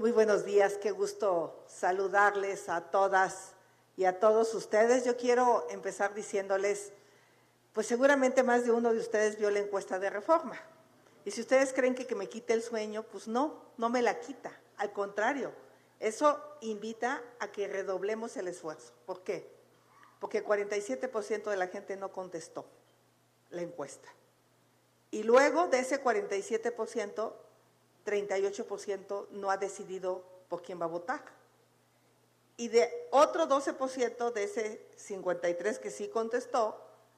Muy buenos días, qué gusto saludarles a todas y a todos ustedes. Yo quiero empezar diciéndoles, pues seguramente más de uno de ustedes vio la encuesta de Reforma. Y si ustedes creen que me quite el sueño, pues no me la quita. Al contrario, eso invita a que redoblemos el esfuerzo. ¿Por qué? Porque 47% de la gente no contestó la encuesta. Y luego de ese 47%, 38% no ha decidido por quién va a votar. Y de otro 12% de ese 53% que sí contestó,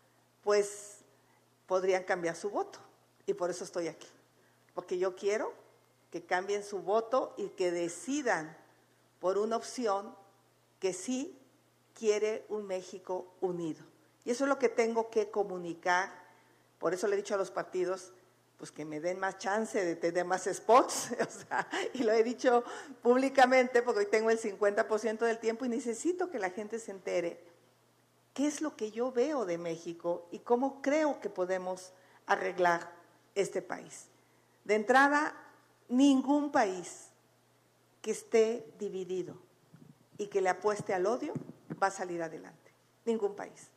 pues podrían cambiar su voto. Y por eso estoy aquí. Porque yo quiero que cambien su voto y que decidan por una opción que sí quiere un México unido. Y eso es lo que tengo que comunicar. Por eso le he dicho a los partidos, pues que me den más chance de tener más spots, y lo he dicho públicamente porque hoy tengo el 50% del tiempo y necesito que la gente se entere qué es lo que yo veo de México y cómo creo que podemos arreglar este país. De entrada, ningún país que esté dividido y que le apueste al odio va a salir adelante, ningún país.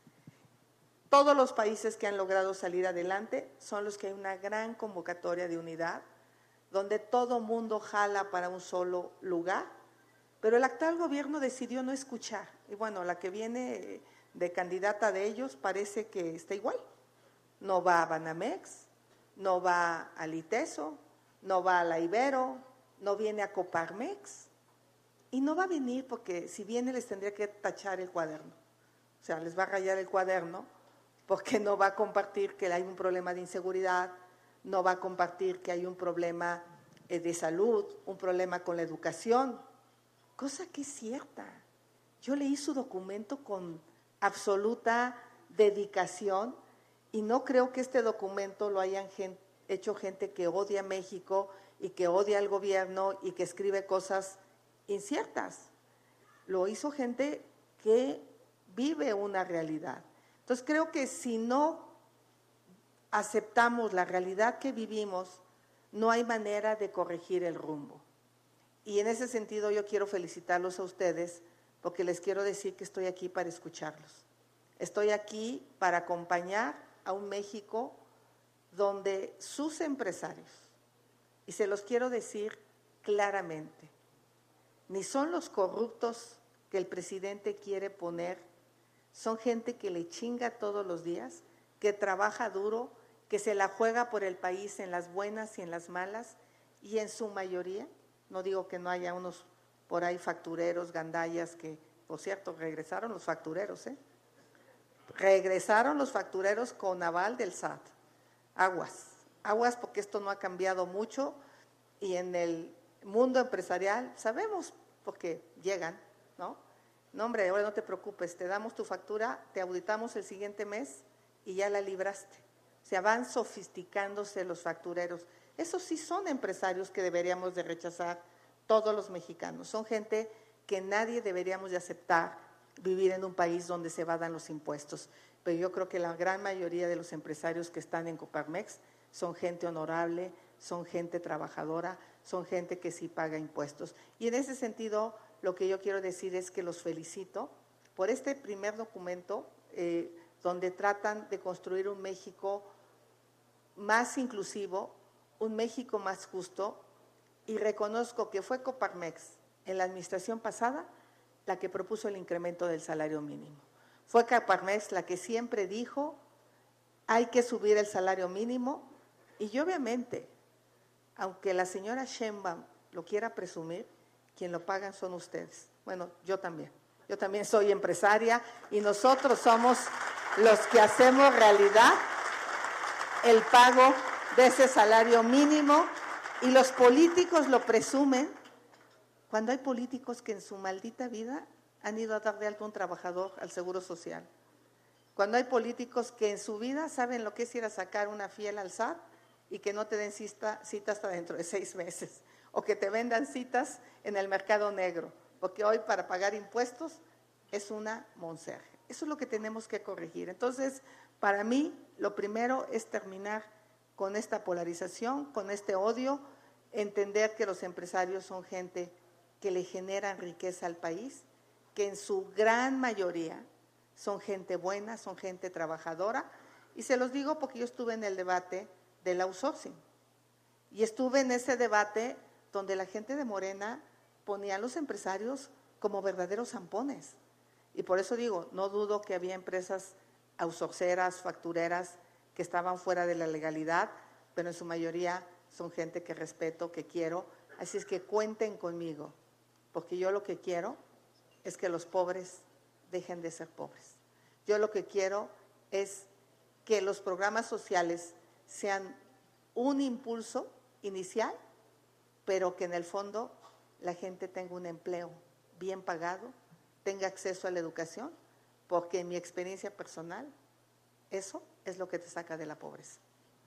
Todos los países que han logrado salir adelante son los que hay una gran convocatoria de unidad, donde todo mundo jala para un solo lugar, pero el actual gobierno decidió no escuchar. Y bueno, la que viene de candidata de ellos parece que está igual. No va a Banamex, no va a Liteso, no va a la Ibero, no viene a Coparmex. Y no va a venir porque si viene les tendría que tachar el cuaderno. O sea, les va a rayar el cuaderno, porque no va a compartir que hay un problema de inseguridad, no va a compartir que hay un problema de salud, un problema con la educación, cosa que es cierta. Yo leí su documento con absoluta dedicación y no creo que este documento lo hayan hecho gente que odia a México y que odia al gobierno y que escribe cosas inciertas. Lo hizo gente que vive una realidad. Entonces creo que si no aceptamos la realidad que vivimos, no hay manera de corregir el rumbo. Y en ese sentido yo quiero felicitarlos a ustedes porque les quiero decir que estoy aquí para escucharlos. Estoy aquí para acompañar a un México donde sus empresarios, y se los quiero decir claramente, ni son los corruptos que el presidente quiere poner. Son gente que le chinga todos los días, que trabaja duro, que se la juega por el país en las buenas y en las malas, y en su mayoría, no digo que no haya unos por ahí factureros, gandallas, que por cierto regresaron los factureros, regresaron los factureros con aval del SAT. Aguas porque esto no ha cambiado mucho y en el mundo empresarial sabemos porque llegan, ¿no? No, hombre, ahora no te preocupes, te damos tu factura, te auditamos el siguiente mes y ya la libraste. O sea, van sofisticándose los factureros. Esos sí son empresarios que deberíamos de rechazar todos los mexicanos. Son gente que nadie deberíamos de aceptar vivir en un país donde se evadan los impuestos. Pero yo creo que la gran mayoría de los empresarios que están en Coparmex son gente honorable, son gente trabajadora, son gente que sí paga impuestos. Y en ese sentido, lo que yo quiero decir es que los felicito por este primer documento donde tratan de construir un México más inclusivo, un México más justo, y reconozco que fue Coparmex en la administración pasada la que propuso el incremento del salario mínimo. Fue Coparmex la que siempre dijo hay que subir el salario mínimo y obviamente, aunque la señora Sheinbaum lo quiera presumir, quien lo pagan son ustedes. Bueno, yo también soy empresaria y nosotros somos los que hacemos realidad el pago de ese salario mínimo y los políticos lo presumen cuando hay políticos que en su maldita vida han ido a dar de alta a un trabajador al Seguro Social. Cuando hay políticos que en su vida saben lo que es ir a sacar una fiel al SAT y que no te den cita hasta dentro de 6 meses. O que te vendan citas en el mercado negro, porque hoy para pagar impuestos es una monserga. Eso es lo que tenemos que corregir. Entonces, para mí, lo primero es terminar con esta polarización, con este odio, entender que los empresarios son gente que le generan riqueza al país, que en su gran mayoría son gente buena, son gente trabajadora, y se los digo porque yo estuve en el debate del outsourcing, y estuve en ese debate donde la gente de Morena ponía a los empresarios como verdaderos zampones, y por eso digo, no dudo que había empresas outsourceras, factureras, que estaban fuera de la legalidad, pero en su mayoría son gente que respeto, que quiero, así es que cuenten conmigo, porque yo lo que quiero es que los pobres dejen de ser pobres. Yo lo que quiero es que los programas sociales sean un impulso inicial, pero que en el fondo la gente tenga un empleo bien pagado, tenga acceso a la educación, porque en mi experiencia personal, eso es lo que te saca de la pobreza.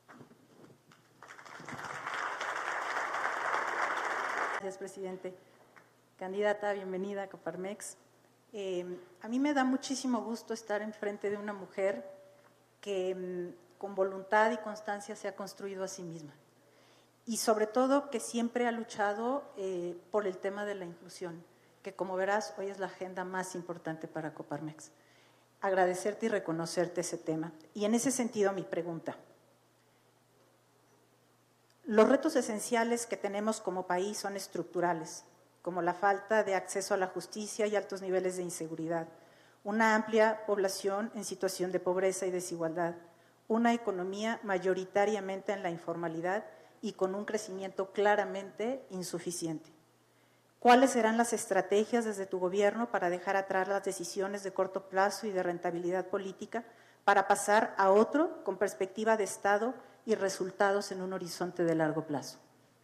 Gracias, presidente. Candidata, bienvenida a Coparmex. A mí me da muchísimo gusto estar enfrente de una mujer que con voluntad y constancia se ha construido a sí misma y sobre todo que siempre ha luchado por el tema de la inclusión, que como verás hoy es la agenda más importante para Coparmex. Agradecerte y reconocerte ese tema. Y en ese sentido mi pregunta. Los retos esenciales que tenemos como país son estructurales, como la falta de acceso a la justicia y altos niveles de inseguridad, una amplia población en situación de pobreza y desigualdad, una economía mayoritariamente en la informalidad y con un crecimiento claramente insuficiente. ¿Cuáles serán las estrategias desde tu gobierno para dejar atrás las decisiones de corto plazo y de rentabilidad política para pasar a otro con perspectiva de Estado y resultados en un horizonte de largo plazo?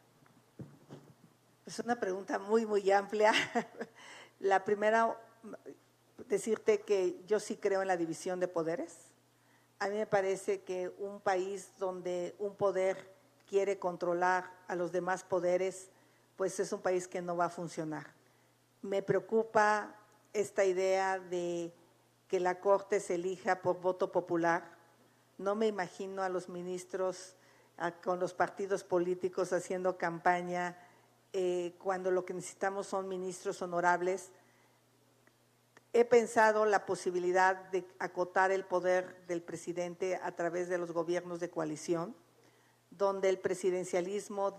Es una pregunta muy, muy amplia. La primera, decirte que yo sí creo en la división de poderes. A mí me parece que un país donde un poder quiere controlar a los demás poderes, pues es un país que no va a funcionar. Me preocupa esta idea de que la Corte se elija por voto popular. No me imagino a los ministros con los partidos políticos haciendo campaña cuando lo que necesitamos son ministros honorables. He pensado la posibilidad de acotar el poder del presidente a través de los gobiernos de coalición, donde el presidencialismo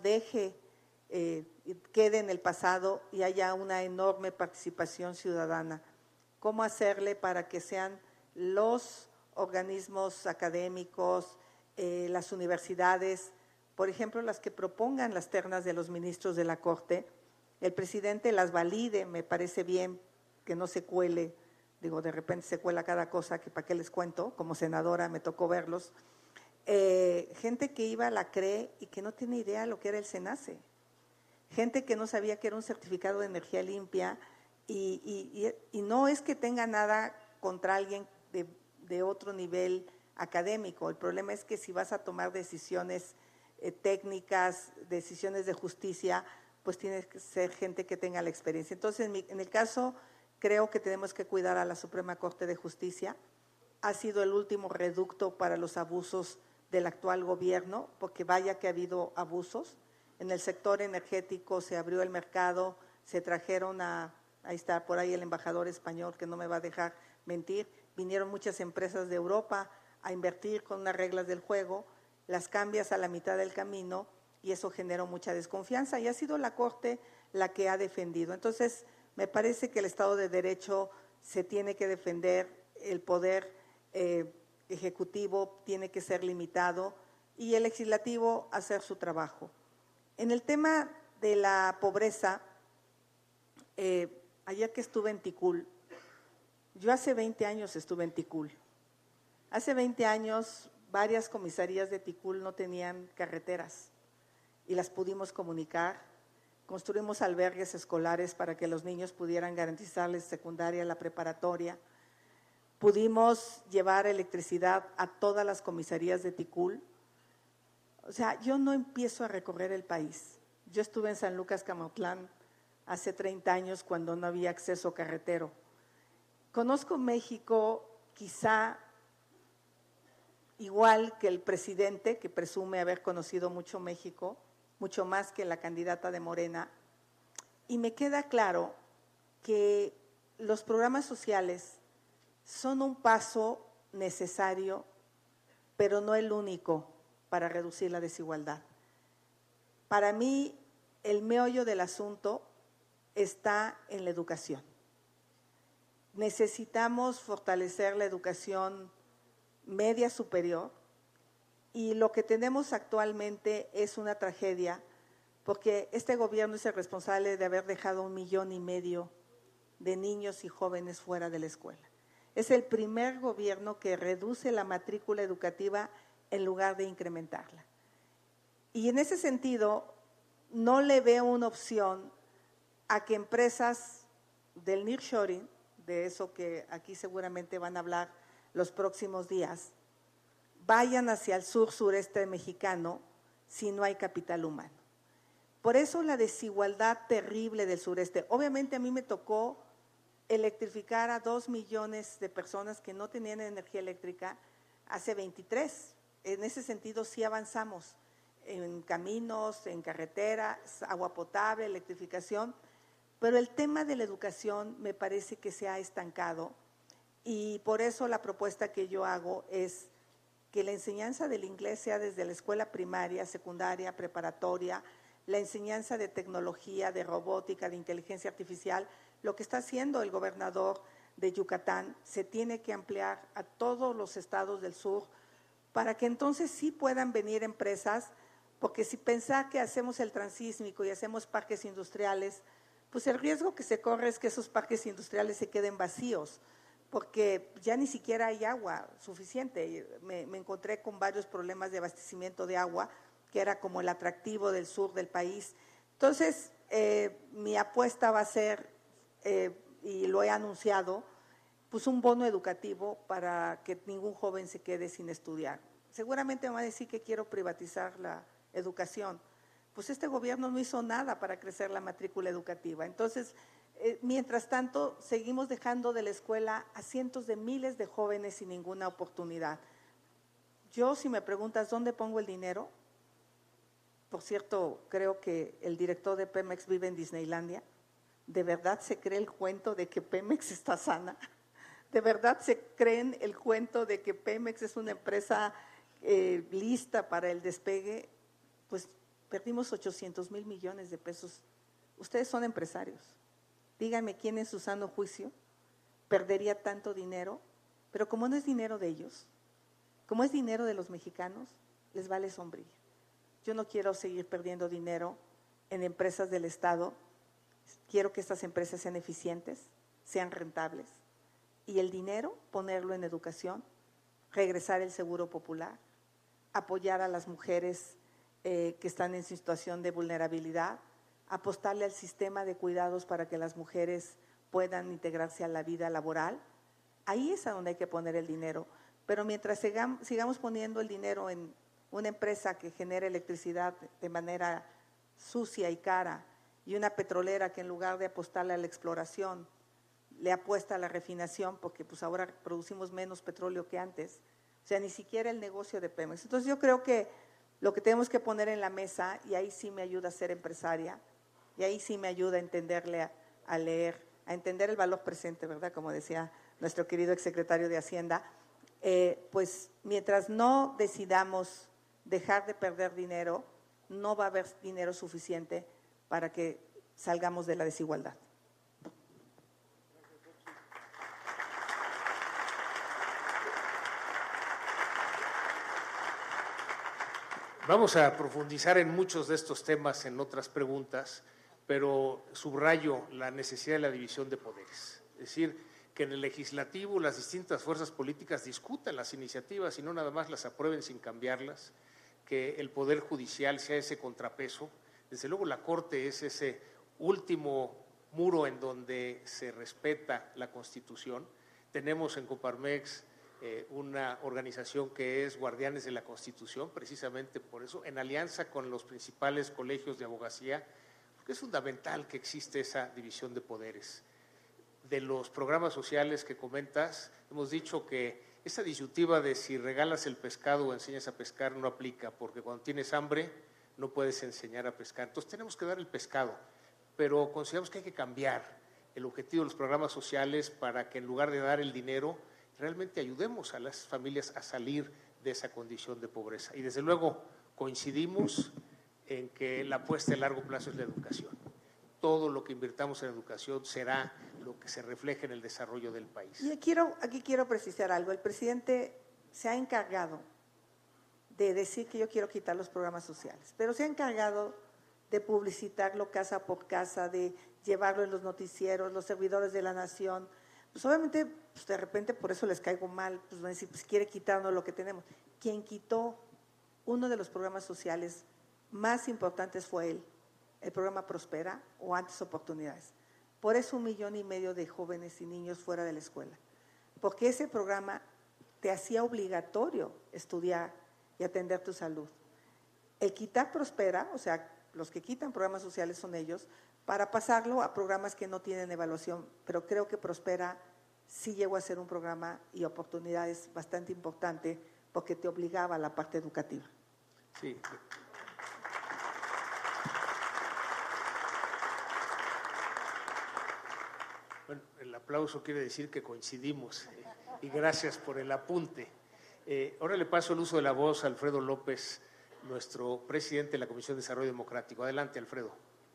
quede en el pasado y haya una enorme participación ciudadana. ¿Cómo hacerle para que sean los organismos académicos, las universidades, por ejemplo, las que propongan las ternas de los ministros de la Corte, el presidente las valide? Me parece bien que no se cuele, digo, de repente se cuela cada cosa, que para qué les cuento, como senadora me tocó verlos, gente que iba a la CRE y que no tiene idea de lo que era el SENACE, gente que no sabía que era un certificado de energía limpia y no es que tenga nada contra alguien de otro nivel académico, el problema es que si vas a tomar decisiones técnicas, decisiones de justicia, pues tiene que ser gente que tenga la experiencia. Entonces, en el caso, creo que tenemos que cuidar a la Suprema Corte de Justicia. Ha sido el último reducto para los abusos del actual gobierno, porque vaya que ha habido abusos. En el sector energético se abrió el mercado, se trajeron ahí está por ahí el embajador español que no me va a dejar mentir, vinieron muchas empresas de Europa a invertir con unas reglas del juego, las cambias a la mitad del camino y eso generó mucha desconfianza y ha sido la Corte la que ha defendido. Entonces, me parece que el Estado de Derecho se tiene que defender, el poder ejecutivo tiene que ser limitado y el legislativo hacer su trabajo. En el tema de la pobreza, ayer que estuve en Ticul, yo hace 20 años estuve en Ticul. Hace 20 años varias comisarías de Ticul no tenían carreteras y las pudimos comunicar. Construimos albergues escolares para que los niños pudieran garantizarles secundaria, la preparatoria. Pudimos llevar electricidad a todas las comisarías de Ticul. O sea, yo no empiezo a recorrer el país. Yo estuve en San Lucas Camatlán hace 30 años cuando no había acceso carretero. Conozco México quizá igual que el presidente, que presume haber conocido mucho México, mucho más que la candidata de Morena, y me queda claro que los programas sociales son un paso necesario, pero no el único para reducir la desigualdad. Para mí, el meollo del asunto está en la educación. Necesitamos fortalecer la educación media superior, y lo que tenemos actualmente es una tragedia, porque este gobierno es el responsable de haber dejado 1,5 millones de niños y jóvenes fuera de la escuela. Es el primer gobierno que reduce la matrícula educativa en lugar de incrementarla. Y en ese sentido, no le veo una opción a que empresas del nearshoring, de eso que aquí seguramente van a hablar los próximos días, vayan hacia el sur-sureste mexicano si no hay capital humano. Por eso la desigualdad terrible del sureste. Obviamente a mí me tocó electrificar a 2 millones de personas que no tenían energía eléctrica hace 23. En ese sentido sí avanzamos en caminos, en carreteras, agua potable, electrificación, pero el tema de la educación me parece que se ha estancado, y por eso la propuesta que yo hago es que la enseñanza del inglés sea desde la escuela primaria, secundaria, preparatoria, la enseñanza de tecnología, de robótica, de inteligencia artificial. Lo que está haciendo el gobernador de Yucatán se tiene que ampliar a todos los estados del sur para que entonces sí puedan venir empresas, porque si pensar que hacemos el transísmico y hacemos parques industriales, pues el riesgo que se corre es que esos parques industriales se queden vacíos, porque ya ni siquiera hay agua suficiente. Me encontré con varios problemas de abastecimiento de agua, que era como el atractivo del sur del país. Entonces, mi apuesta va a ser, y lo he anunciado, pues un bono educativo para que ningún joven se quede sin estudiar. Seguramente me va a decir que quiero privatizar la educación. Pues este gobierno no hizo nada para crecer la matrícula educativa. Entonces, mientras tanto, seguimos dejando de la escuela a cientos de miles de jóvenes sin ninguna oportunidad. Yo, si me preguntas dónde pongo el dinero, por cierto, creo que el director de Pemex vive en Disneylandia. ¿De verdad se cree el cuento de que Pemex está sana? ¿De verdad se creen el cuento de que Pemex es una empresa lista para el despegue? Pues perdimos 800,000 millones de pesos. Ustedes son empresarios. Díganme quién en su sano juicio perdería tanto dinero, pero como no es dinero de ellos, como es dinero de los mexicanos, les vale sombrilla. Yo no quiero seguir perdiendo dinero en empresas del Estado. Quiero que estas empresas sean eficientes, sean rentables, y el dinero ponerlo en educación, regresar el seguro popular, apoyar a las mujeres que están en situación de vulnerabilidad, apostarle al sistema de cuidados para que las mujeres puedan integrarse a la vida laboral. Ahí es a donde hay que poner el dinero. Pero mientras sigamos poniendo el dinero en una empresa que genera electricidad de manera sucia y cara, y una petrolera que en lugar de apostarle a la exploración, le apuesta a la refinación, porque pues ahora producimos menos petróleo que antes, o sea, ni siquiera el negocio de Pemex. Entonces yo creo que lo que tenemos que poner en la mesa, y ahí sí me ayuda a ser empresaria, y ahí sí me ayuda a entenderle, a leer, a entender el valor presente, ¿verdad? Como decía nuestro querido exsecretario de Hacienda, pues mientras no decidamos dejar de perder dinero, no va a haber dinero suficiente para que salgamos de la desigualdad. Vamos a profundizar en muchos de estos temas en otras preguntas, pero subrayo la necesidad de la división de poderes. Es decir, que en el legislativo las distintas fuerzas políticas discutan las iniciativas y no nada más las aprueben sin cambiarlas, que el Poder Judicial sea ese contrapeso. Desde luego la Corte es ese último muro en donde se respeta la Constitución. Tenemos en Coparmex una organización que es Guardianes de la Constitución, precisamente por eso, en alianza con los principales colegios de abogacía, porque es fundamental que existe esa división de poderes. De los programas sociales que comentas, hemos dicho que esa disyuntiva de si regalas el pescado o enseñas a pescar no aplica, porque cuando tienes hambre no puedes enseñar a pescar. Entonces tenemos que dar el pescado, pero consideramos que hay que cambiar el objetivo de los programas sociales para que en lugar de dar el dinero, realmente ayudemos a las familias a salir de esa condición de pobreza. Y desde luego coincidimos en que la apuesta a largo plazo es la educación. Todo lo que invirtamos en educación será lo que se refleje en el desarrollo del país. Y aquí quiero precisar algo. El presidente se ha encargado de decir que yo quiero quitar los programas sociales, pero se ha encargado de publicitarlo casa por casa, de llevarlo en los noticieros, los servidores de la nación. Pues obviamente, pues de repente por eso les caigo mal, pues van a decir, pues quiere quitarnos lo que tenemos. Quien quitó uno de los programas sociales más importantes fue él, el programa Prospera o Antes Oportunidades. Por eso 1,5 millones de jóvenes y niños fuera de la escuela, porque ese programa te hacía obligatorio estudiar y atender tu salud. El quitar Prospera, o sea, los que quitan programas sociales son ellos, para pasarlo a programas que no tienen evaluación, pero creo que Prospera sí llegó a ser un programa y oportunidades bastante importante porque te obligaba a la parte educativa. Sí. Bueno, el aplauso quiere decir que coincidimos y gracias por el apunte. Ahora le paso el uso de la voz a Alfredo López, nuestro presidente de la Comisión de Desarrollo Democrático. Adelante, Alfredo.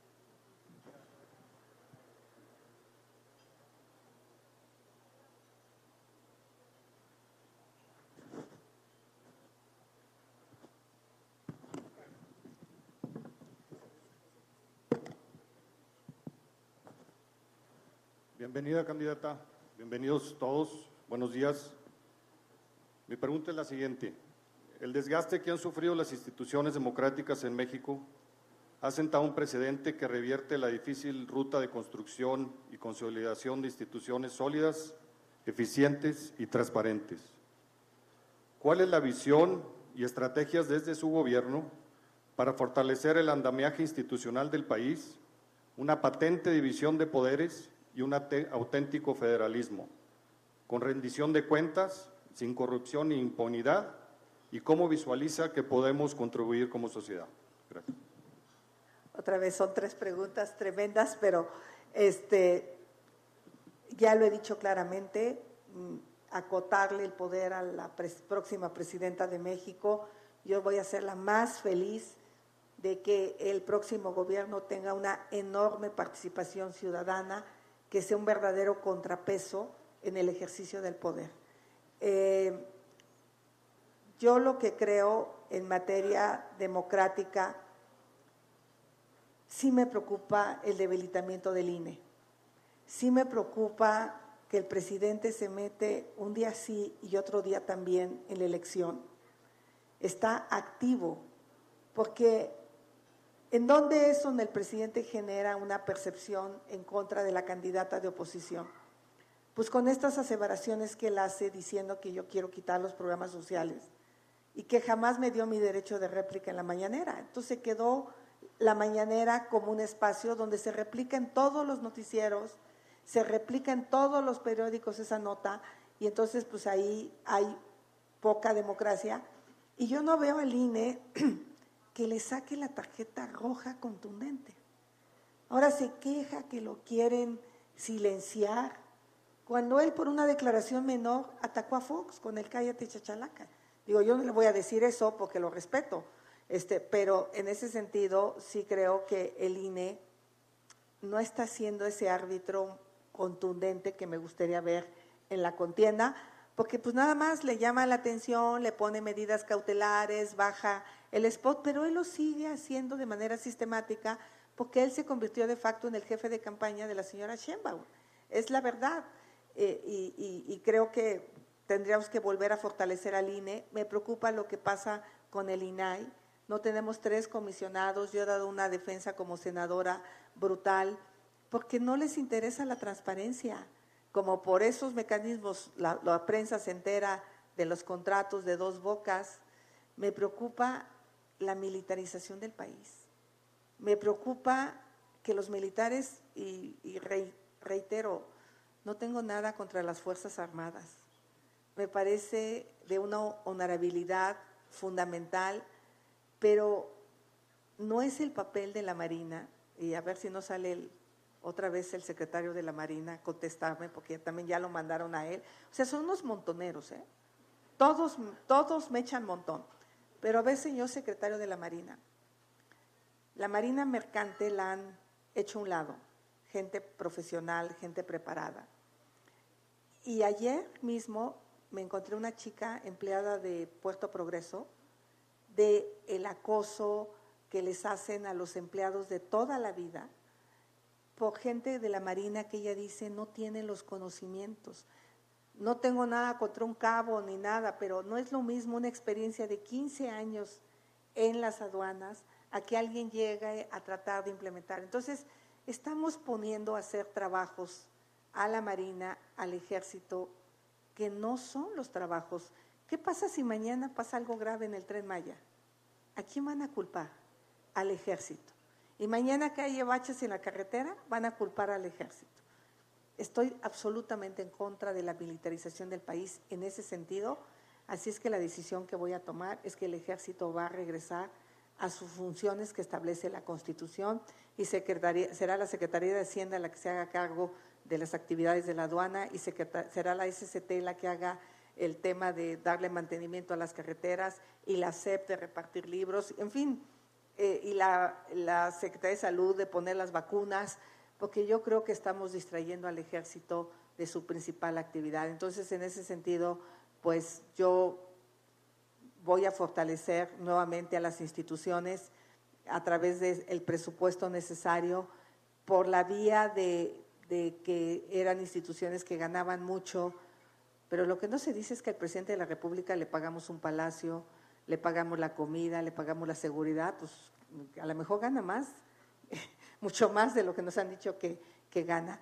Bienvenida, candidata. Bienvenidos todos. Buenos días. Mi pregunta es la siguiente. El desgaste que han sufrido las instituciones democráticas en México ha sentado un precedente que revierte la difícil ruta de construcción y consolidación de instituciones sólidas, eficientes y transparentes. ¿Cuál es la visión y estrategias desde su gobierno para fortalecer el andamiaje institucional del país, una patente división de poderes y un auténtico federalismo, con rendición de cuentas, sin corrupción ni impunidad, y cómo visualiza que podemos contribuir como sociedad? Gracias. Otra vez son 3 preguntas tremendas, pero ya lo he dicho claramente, acotarle el poder a la próxima presidenta de México. Yo voy a ser la más feliz de que el próximo gobierno tenga una enorme participación ciudadana, que sea un verdadero contrapeso en el ejercicio del poder. Yo lo que creo en materia democrática, sí me preocupa el debilitamiento del INE, sí me preocupa que el presidente se mete un día sí y otro día también en la elección. Está activo, porque ¿en dónde es donde el presidente genera una percepción en contra de la candidata de oposición? Pues con estas aseveraciones que él hace diciendo que yo quiero quitar los programas sociales y que jamás me dio mi derecho de réplica en la mañanera. Entonces quedó la mañanera como un espacio donde se replica en todos los noticieros, se replica en todos los periódicos esa nota, y entonces pues ahí hay poca democracia. Y yo no veo al INE que le saque la tarjeta roja contundente. Ahora se queja que lo quieren silenciar, cuando él por una declaración menor atacó a Fox con el cállate chachalaca. Digo, yo no le voy a decir eso porque lo respeto, pero en ese sentido sí creo que el INE no está siendo ese árbitro contundente que me gustaría ver en la contienda, porque pues nada más le llama la atención, le pone medidas cautelares, baja el spot, pero él lo sigue haciendo de manera sistemática porque él se convirtió de facto en el jefe de campaña de la señora Sheinbaum. Es la verdad, y creo que tendríamos que volver a fortalecer al INE. Me preocupa lo que pasa con el INAI. No tenemos 3 comisionados, yo he dado una defensa como senadora brutal, porque no les interesa la transparencia. Como por esos mecanismos la prensa se entera de los contratos de 2 bocas, me preocupa la militarización del país. Me preocupa que los militares, y reitero, no tengo nada contra las Fuerzas Armadas. Me parece de una honorabilidad fundamental, pero no es el papel de la Marina, y a ver si no sale otra vez el secretario de la Marina a contestarme, porque también ya lo mandaron a él. O sea, son unos montoneros, ¿eh? Todos me echan montón. Pero a ver, señor secretario de la Marina mercante la han hecho a un lado, gente profesional, gente preparada. Y ayer mismo me encontré una chica empleada de Puerto Progreso, de el acoso que les hacen a los empleados de toda la vida, por gente de la Marina que ella dice no tienen los conocimientos. No tengo nada contra un cabo ni nada, pero no es lo mismo una experiencia de 15 años en las aduanas a que alguien llegue a tratar de implementar. Entonces, estamos poniendo a hacer trabajos a la Marina, al Ejército, que no son los trabajos. ¿Qué pasa si mañana pasa algo grave en el Tren Maya? ¿A quién van a culpar? Al Ejército. Y mañana que haya baches en la carretera, van a culpar al Ejército. Estoy absolutamente en contra de la militarización del país en ese sentido, así es que la decisión que voy a tomar es que el Ejército va a regresar a sus funciones que establece la Constitución y será la Secretaría de Hacienda la que se haga cargo de las actividades de la aduana y será la SCT la que haga el tema de darle mantenimiento a las carreteras y la SEP de repartir libros, en fin, y la Secretaría de Salud de poner las vacunas, porque yo creo que estamos distrayendo al Ejército de su principal actividad. Entonces, en ese sentido, pues yo voy a fortalecer nuevamente a las instituciones a través del presupuesto necesario por la vía de que eran instituciones que ganaban mucho, pero lo que no se dice es que al presidente de la República le pagamos un palacio, le pagamos la comida, le pagamos la seguridad, pues a lo mejor gana más, mucho más de lo que nos han dicho que gana.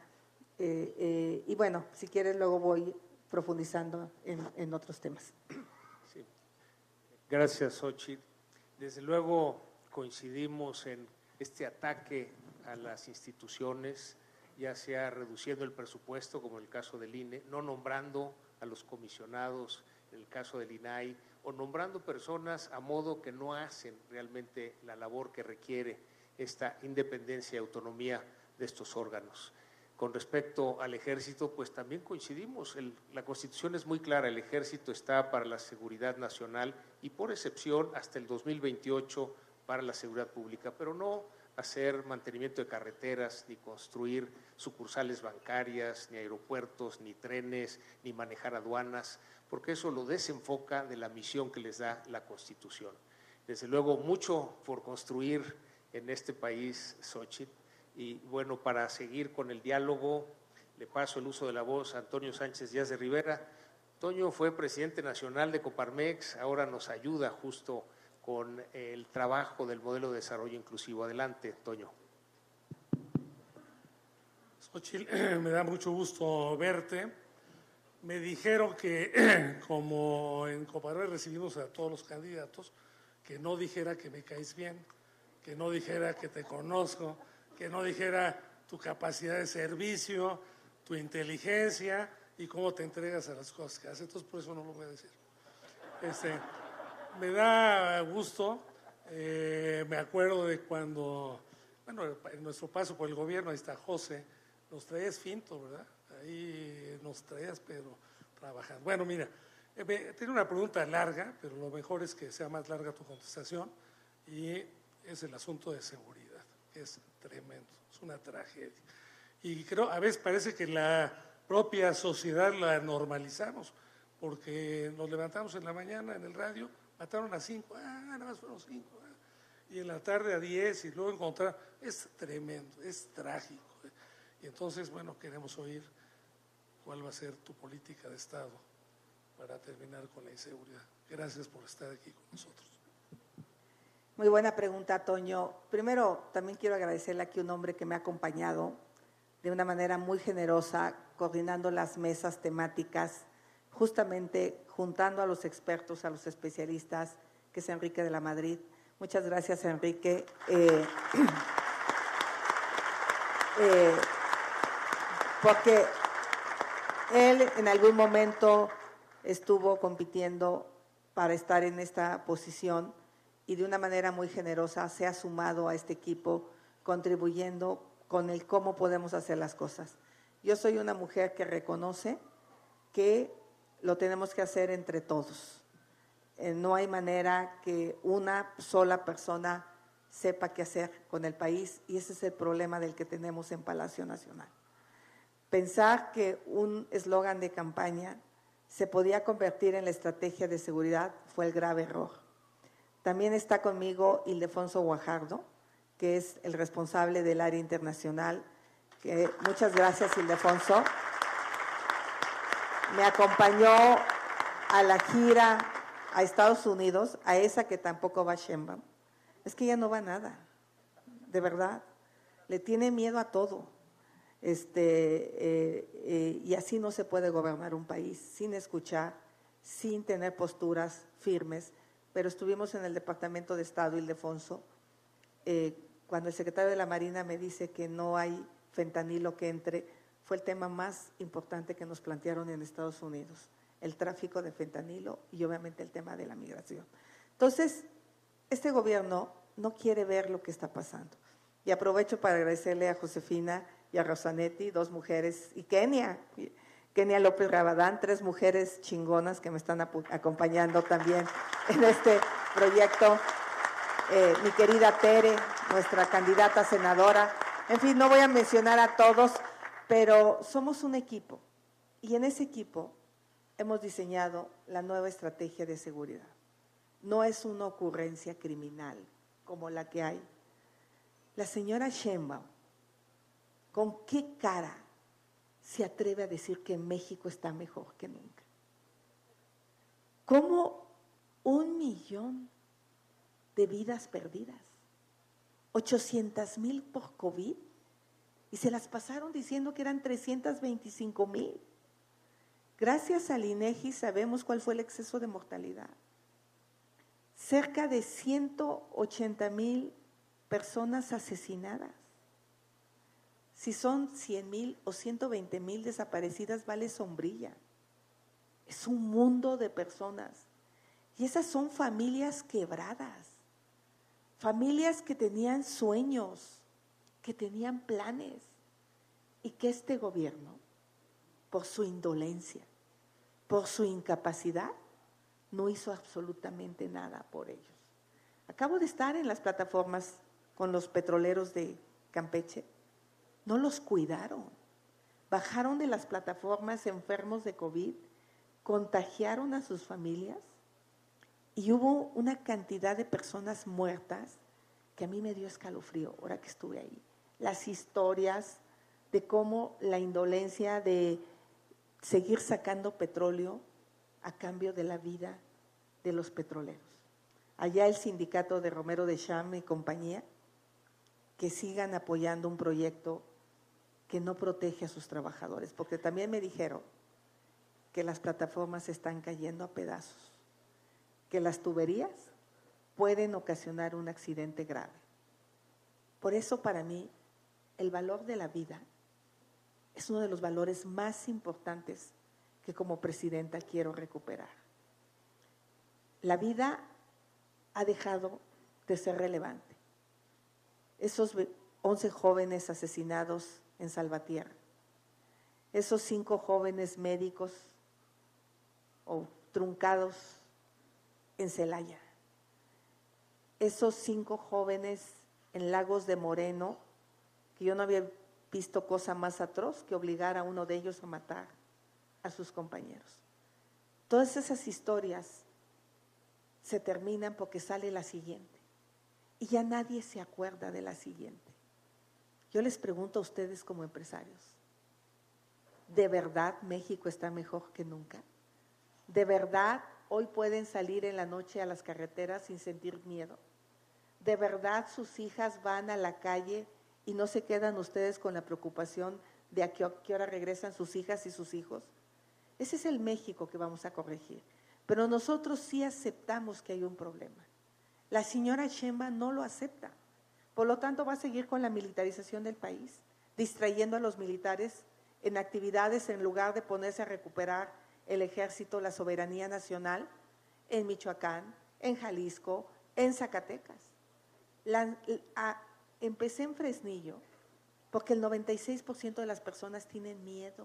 Y bueno, si quieres luego voy profundizando en otros temas. Sí. Gracias, Xochitl. Desde luego coincidimos en este ataque a las instituciones, ya sea reduciendo el presupuesto, como en el caso del INE, no nombrando a los comisionados, en el caso del INAI, o nombrando personas a modo que no hacen realmente la labor que requiere esta independencia y autonomía de estos órganos. Con respecto al Ejército, pues también coincidimos, la Constitución es muy clara, el Ejército está para la seguridad nacional y por excepción hasta el 2028 para la seguridad pública, pero no hacer mantenimiento de carreteras, ni construir sucursales bancarias, ni aeropuertos, ni trenes, ni manejar aduanas, porque eso lo desenfoca de la misión que les da la Constitución. Desde luego, mucho por construir en este país, Xochitl, y bueno, para seguir con el diálogo, le paso el uso de la voz a Antonio Sánchez Díaz de Rivera. Toño fue presidente nacional de Coparmex, ahora nos ayuda justo con el trabajo del modelo de desarrollo inclusivo. Adelante, Toño. Xochitl, me da mucho gusto verte. Me dijeron que como en Coparmex recibimos a todos los candidatos, que no dijera que me caes bien, que no dijera que te conozco, que no dijera tu capacidad de servicio, tu inteligencia y cómo te entregas a las cosas que haces. Entonces, por eso no lo voy a decir. Me da gusto, me acuerdo de cuando, bueno, en nuestro paso por el gobierno, ahí está José, nos traías finto, ¿verdad? Ahí nos traías, pero trabajando. Bueno, mira, tiene una pregunta larga, pero lo mejor es que sea más larga tu contestación, y es el asunto de seguridad, que es tremendo, es una tragedia. Y creo, a veces parece que la propia sociedad la normalizamos, porque nos levantamos en la mañana en el radio, mataron a 5, nada más fueron 5, y en la tarde a 10, y luego encontrar, es tremendo, es trágico. Y entonces, bueno, queremos oír cuál va a ser tu política de Estado para terminar con la inseguridad. Gracias por estar aquí con nosotros. Muy buena pregunta, Toño. Primero, también quiero agradecerle aquí a un hombre que me ha acompañado de una manera muy generosa, coordinando las mesas temáticas, justamente juntando a los expertos, a los especialistas, que es Enrique de la Madrid. Muchas gracias, Enrique. Porque él en algún momento estuvo compitiendo para estar en esta posición y de una manera muy generosa se ha sumado a este equipo, contribuyendo con el cómo podemos hacer las cosas. Yo soy una mujer que reconoce que lo tenemos que hacer entre todos. No hay manera que una sola persona sepa qué hacer con el país, y ese es el problema del que tenemos en Palacio Nacional. Pensar que un eslogan de campaña se podía convertir en la estrategia de seguridad fue el grave error. También está conmigo Ildefonso Guajardo, que es el responsable del área internacional. Muchas gracias, Ildefonso. Me acompañó a la gira a Estados Unidos, a esa que tampoco va Sheinbaum. Es que ella no va a nada, de verdad. Le tiene miedo a todo. Y así no se puede gobernar un país, sin escuchar, sin tener posturas firmes. Pero estuvimos en el Departamento de Estado, Ildefonso, cuando el secretario de la Marina me dice que no hay fentanilo que entre, fue el tema más importante que nos plantearon en Estados Unidos, el tráfico de fentanilo y obviamente el tema de la migración. Entonces, este gobierno no quiere ver lo que está pasando. Y aprovecho para agradecerle a Josefina y a Rosanetti, dos mujeres, y Kenia López Rabadán, tres mujeres chingonas que me están acompañando también en este proyecto. Mi querida Tere, nuestra candidata senadora. En fin, no voy a mencionar a todos, pero somos un equipo. Y en ese equipo hemos diseñado la nueva estrategia de seguridad. No es una ocurrencia criminal como la que hay. La señora Sheinbaum, ¿con qué cara se atreve a decir que México está mejor que nunca? ¿Cómo 1 millón de vidas perdidas? 800,000 por COVID, y se las pasaron diciendo que eran 325,000. Gracias al INEGI sabemos cuál fue el exceso de mortalidad. Cerca de 180,000 personas asesinadas. Si son 100,000 o 120,000 desaparecidas, vale sombrilla. Es un mundo de personas. Y esas son familias quebradas. Familias que tenían sueños, que tenían planes, y que este gobierno, por su indolencia, por su incapacidad, no hizo absolutamente nada por ellos. Acabo de estar en las plataformas con los petroleros de Campeche. No los cuidaron. Bajaron de las plataformas enfermos de COVID, contagiaron a sus familias y hubo una cantidad de personas muertas que a mí me dio escalofrío ahora que estuve ahí. Las historias de cómo la indolencia de seguir sacando petróleo a cambio de la vida de los petroleros. Allá el sindicato de Romero de Cham y compañía, que sigan apoyando un proyecto que no protege a sus trabajadores, porque también me dijeron que las plataformas están cayendo a pedazos, que las tuberías pueden ocasionar un accidente grave. Por eso, para mí, el valor de la vida es uno de los valores más importantes que como presidenta quiero recuperar. La vida ha dejado de ser relevante. Esos 11 jóvenes asesinados en Salvatierra, esos 5 jóvenes médicos o truncados en Celaya, esos 5 jóvenes en Lagos de Moreno, que yo no había visto cosa más atroz que obligar a uno de ellos a matar a sus compañeros. Todas esas historias se terminan porque sale la siguiente y ya nadie se acuerda de la siguiente. Yo les pregunto a ustedes como empresarios, ¿de verdad México está mejor que nunca? ¿De verdad hoy pueden salir en la noche a las carreteras sin sentir miedo? ¿De verdad sus hijas van a la calle y no se quedan ustedes con la preocupación de a qué hora regresan sus hijas y sus hijos? Ese es el México que vamos a corregir. Pero nosotros sí aceptamos que hay un problema. La señora Sheinbaum no lo acepta. Por lo tanto, va a seguir con la militarización del país, distrayendo a los militares en actividades en lugar de ponerse a recuperar el ejército, la soberanía nacional en Michoacán, en Jalisco, en Zacatecas. Empecé en Fresnillo porque el 96% de las personas tienen miedo.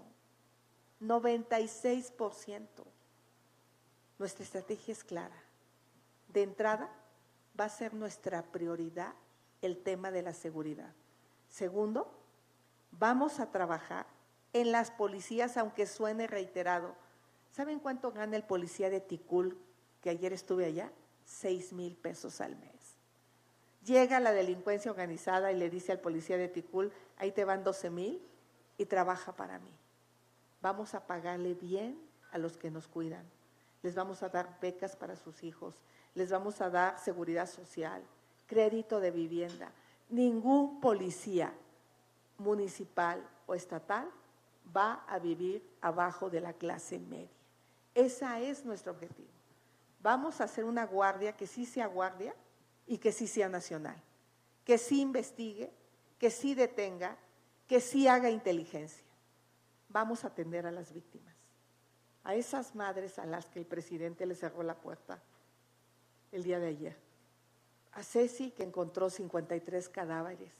96%. Nuestra estrategia es clara. De entrada, va a ser nuestra prioridad el tema de la seguridad. Segundo, vamos a trabajar en las policías, aunque suene reiterado. ¿Saben cuánto gana el policía de Ticul, que ayer estuve allá? 6,000 pesos al mes. Llega la delincuencia organizada y le dice al policía de Ticul, ahí te van 12,000 y trabaja para mí. Vamos a pagarle bien a los que nos cuidan. Les vamos a dar becas para sus hijos, les vamos a dar seguridad social, crédito de vivienda. Ningún policía municipal o estatal va a vivir abajo de la clase media. Ese es nuestro objetivo. Vamos a hacer una guardia que sí sea guardia y que sí sea nacional, que sí investigue, que sí detenga, que sí haga inteligencia. Vamos a atender a las víctimas, a esas madres a las que el presidente le cerró la puerta el día de ayer, a Ceci, que encontró 53 cadáveres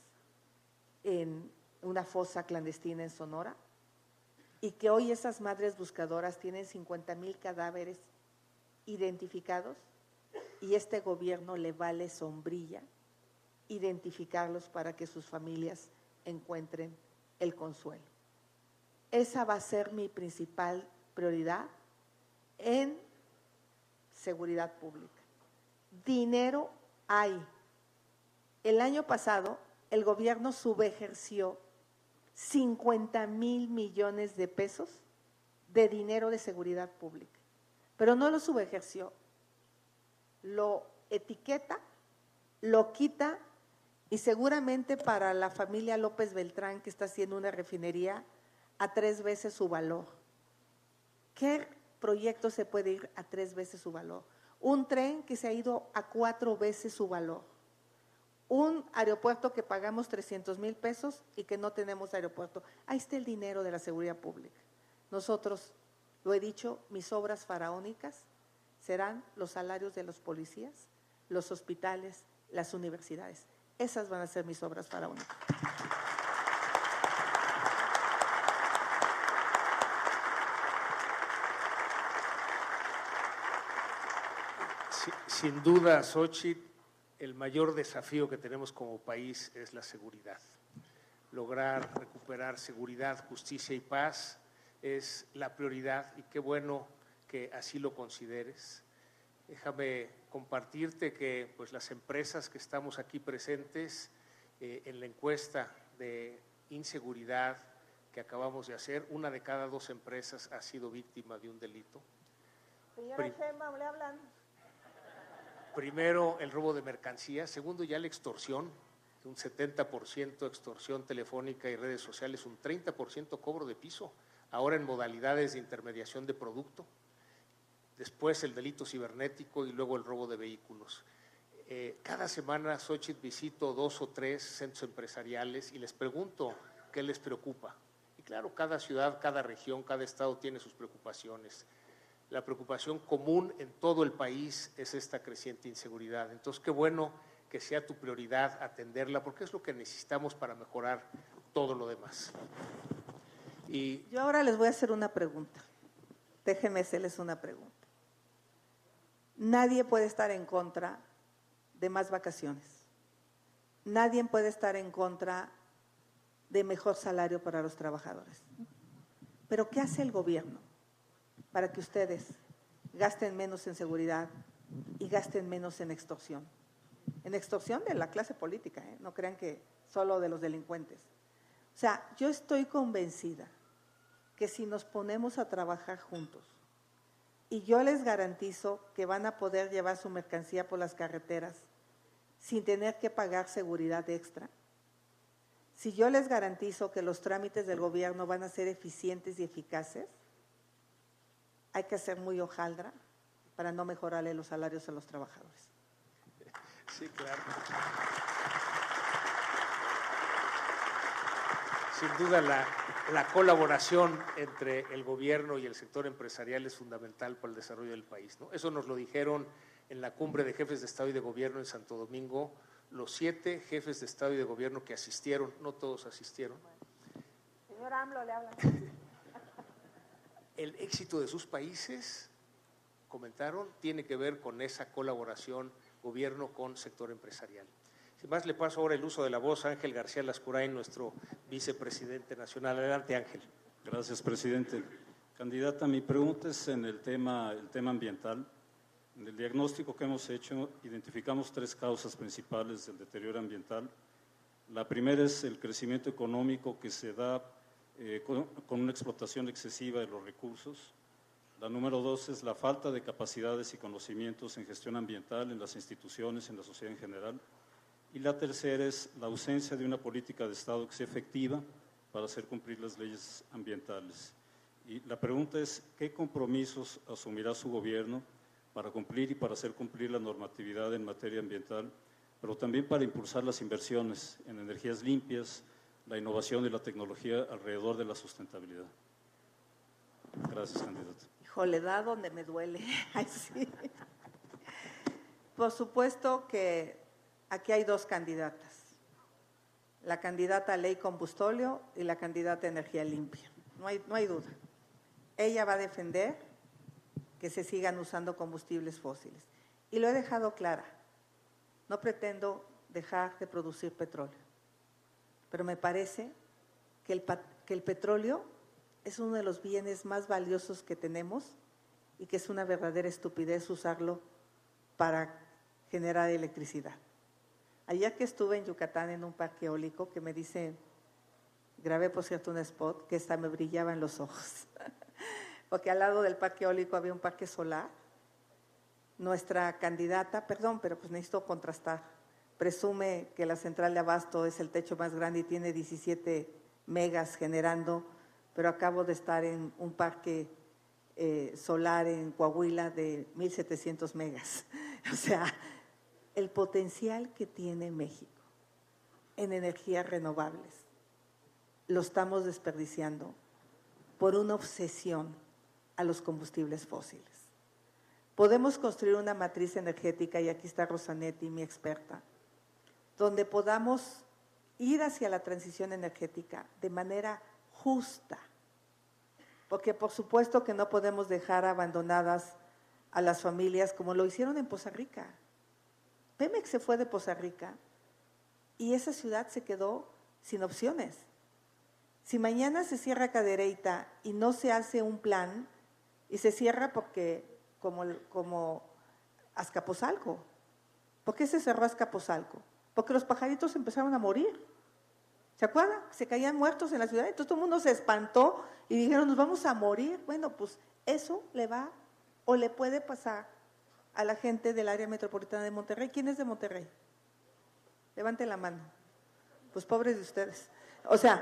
en una fosa clandestina en Sonora, y que hoy esas madres buscadoras tienen 50,000 cadáveres identificados y este gobierno le vale sombrilla identificarlos para que sus familias encuentren el consuelo. Esa va a ser mi principal prioridad en seguridad pública. Dinero hay. El año pasado el gobierno subejerció 50,000 millones de pesos de dinero de seguridad pública, pero no lo subejerció, lo etiqueta, lo quita y seguramente para la familia López Beltrán, que está haciendo una refinería, a 3 veces su valor. ¿Qué proyecto se puede ir a 3 veces su valor? Un tren que se ha ido a 4 veces su valor. Un aeropuerto que pagamos 300,000 pesos y que no tenemos aeropuerto. Ahí está el dinero de la seguridad pública. Nosotros, lo he dicho, mis obras faraónicas serán los salarios de los policías, los hospitales, las universidades. Esas van a ser mis obras faraónicas. Sin duda, Xóchitl, el mayor desafío que tenemos como país es la seguridad. Lograr recuperar seguridad, justicia y paz es la prioridad y qué bueno que así lo consideres. Déjame compartirte que pues, las empresas que estamos aquí presentes en la encuesta de inseguridad que acabamos de hacer, 1 de cada 2 empresas ha sido víctima de un delito. Señora Gemma, ¿le hablan? Primero, el robo de mercancías. Segundo, ya la extorsión, un 70% extorsión telefónica y redes sociales, un 30% cobro de piso, ahora en modalidades de intermediación de producto. Después el delito cibernético y luego el robo de vehículos. Cada semana, Xóchitl, visito 2 o 3 centros empresariales y les pregunto qué les preocupa. Y claro, cada ciudad, cada región, cada estado tiene sus preocupaciones. La preocupación común en todo el país es esta creciente inseguridad. Entonces, qué bueno que sea tu prioridad atenderla, porque es lo que necesitamos para mejorar todo lo demás. Y yo ahora les voy a hacer una pregunta. Déjenme hacerles una pregunta. Nadie puede estar en contra de más vacaciones. Nadie puede estar en contra de mejor salario para los trabajadores. Pero ¿qué hace el gobierno para que ustedes gasten menos en seguridad y gasten menos en extorsión? En extorsión de la clase política, no crean que solo de los delincuentes. O sea, yo estoy convencida que si nos ponemos a trabajar juntos, y yo les garantizo que van a poder llevar su mercancía por las carreteras sin tener que pagar seguridad extra, si yo les garantizo que los trámites del gobierno van a ser eficientes y eficaces, hay que ser muy hojaldra para no mejorarle los salarios a los trabajadores. sí, claro. Sin duda, la colaboración entre el gobierno y el sector empresarial es fundamental para el desarrollo del país, ¿no? Eso nos lo dijeron en la cumbre de jefes de Estado y de Gobierno en Santo Domingo, los 7 jefes de Estado y de Gobierno que asistieron, no todos asistieron. Señor AMLO, le hablan. El éxito de sus países, comentaron, tiene que ver con esa colaboración gobierno con sector empresarial. Sin más, le paso ahora el uso de la voz a Ángel García Lascurain, nuestro vicepresidente nacional. Adelante, Ángel. Gracias, presidente. Candidata, mi pregunta es en el tema ambiental. En el diagnóstico que hemos hecho, identificamos 3 causas principales del deterioro ambiental. La primera es el crecimiento económico que se da con una explotación excesiva de los recursos. La número 2 es la falta de capacidades y conocimientos en gestión ambiental en las instituciones, en la sociedad en general. Y la tercera es la ausencia de una política de Estado que sea efectiva para hacer cumplir las leyes ambientales. Y la pregunta es, ¿qué compromisos asumirá su gobierno para cumplir y para hacer cumplir la normatividad en materia ambiental, pero también para impulsar las inversiones en energías limpias, la innovación y la tecnología alrededor de la sustentabilidad? Gracias, candidato. Híjole, da donde me duele. Ay, sí. Por supuesto que aquí hay 2 candidatas. La candidata a ley combustóleo y la candidata a energía limpia. No hay duda. Ella va a defender que se sigan usando combustibles fósiles. Y lo he dejado clara. No pretendo dejar de producir petróleo. Pero me parece que el petróleo es uno de los bienes más valiosos que tenemos y que es una verdadera estupidez usarlo para generar electricidad. Ayer que estuve en Yucatán en un parque eólico, que me dice, grabé por cierto un spot que hasta me brillaba en los ojos, porque al lado del parque eólico había un parque solar. Nuestra candidata, perdón, pero pues necesito contrastar, presume que la central de abasto es el techo más grande y tiene 17 megas generando, pero acabo de estar en un parque solar en Coahuila de 1,700 megas. O sea, el potencial que tiene México en energías renovables lo estamos desperdiciando por una obsesión a los combustibles fósiles. Podemos construir una matriz energética, y aquí está Rosanetti, mi experta, donde podamos ir hacia la transición energética de manera justa, porque por supuesto que no podemos dejar abandonadas a las familias como lo hicieron en Poza Rica. Pemex se fue de Poza Rica y esa ciudad se quedó sin opciones. Si mañana se cierra Cadereyta y no se hace un plan, y se cierra porque como Azcapotzalco. ¿Por qué se cerró Azcapotzalco? Porque los pajaritos empezaron a morir. ¿Se acuerdan? Se caían muertos en la ciudad. Entonces todo el mundo se espantó y dijeron, nos vamos a morir. Bueno, pues eso le va o le puede pasar a la gente del área metropolitana de Monterrey. ¿Quién es de Monterrey? Levanten la mano. Pues pobres de ustedes. O sea,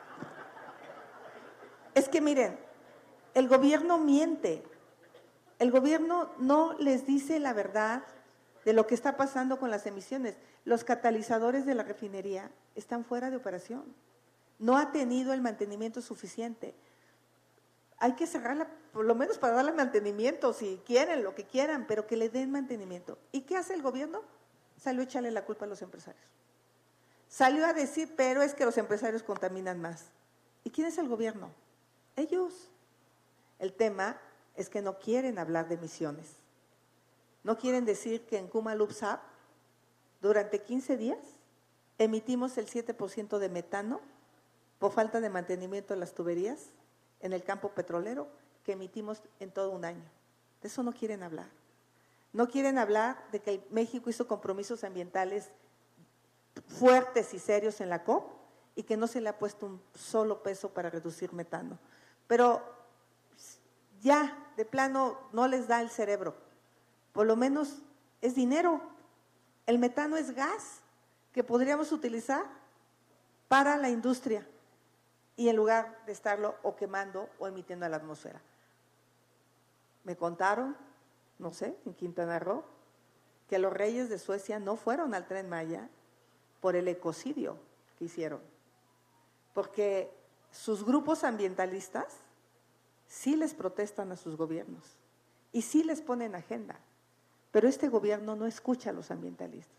es que miren, el gobierno miente. El gobierno no les dice la verdad de lo que está pasando con las emisiones. Los catalizadores de la refinería están fuera de operación. No ha tenido el mantenimiento suficiente. Hay que cerrarla, por lo menos para darle mantenimiento, si quieren, lo que quieran, pero que le den mantenimiento. ¿Y qué hace el gobierno? Salió a echarle la culpa a los empresarios. Salió a decir, pero es que los empresarios contaminan más. ¿Y quién es el gobierno? Ellos. El tema es que no quieren hablar de emisiones. No quieren decir que en Kumalupsap, durante 15 días, emitimos el 7% de metano por falta de mantenimiento de las tuberías en el campo petrolero que emitimos en todo un año. De eso no quieren hablar. No quieren hablar de que México hizo compromisos ambientales fuertes y serios en la COP y que no se le ha puesto un solo peso para reducir metano. Pero ya, de plano, no les da el cerebro. Por lo menos es dinero. El metano es gas que podríamos utilizar para la industria y en lugar de estarlo o quemando o emitiendo a la atmósfera. Me contaron, no sé, en Quintana Roo, que los reyes de Suecia no fueron al Tren Maya por el ecocidio que hicieron, porque sus grupos ambientalistas sí les protestan a sus gobiernos y sí les ponen agenda. pero este gobierno no escucha a los ambientalistas.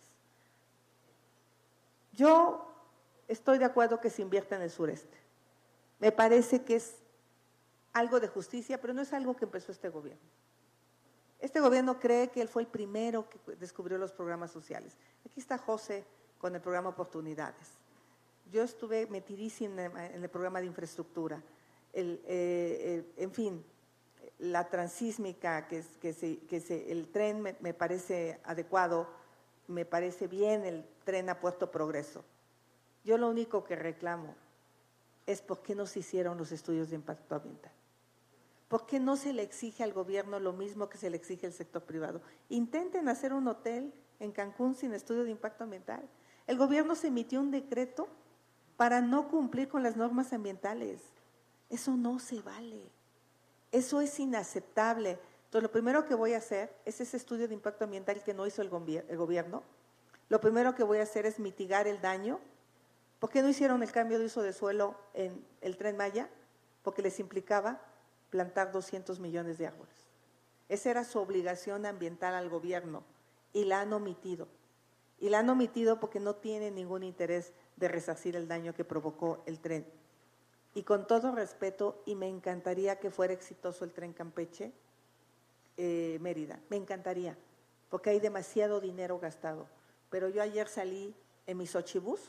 Yo estoy de acuerdo que se invierta en el sureste. Me parece que es algo de justicia, pero no es algo que empezó este gobierno. Este gobierno cree que él fue el primero que descubrió los programas sociales. Aquí está José con el programa Oportunidades. Yo estuve metidísima en el programa de infraestructura. En fin, la transísmica, el tren me parece adecuado, me parece bien el tren a Puerto Progreso. Yo lo único que reclamo es por qué no se hicieron los estudios de impacto ambiental. ¿Por qué no se le exige al gobierno lo mismo que se le exige al sector privado? Intenten hacer un hotel en Cancún sin estudio de impacto ambiental. El gobierno se emitió un decreto para no cumplir con las normas ambientales. Eso no se vale. Eso es inaceptable. Entonces, lo primero que voy a hacer es ese estudio de impacto ambiental que no hizo el gobierno. Lo primero que voy a hacer es mitigar el daño. ¿Por qué no hicieron el cambio de uso de suelo en el Tren Maya? Porque les implicaba plantar 200 millones de árboles. Esa era su obligación ambiental al gobierno y la han omitido. Y la han omitido porque no tienen ningún interés de resarcir el daño que provocó el tren. Y con todo respeto, y me encantaría que fuera exitoso el tren Campeche, Mérida, me encantaría, porque hay demasiado dinero gastado. Pero yo ayer salí en mi Xochibús,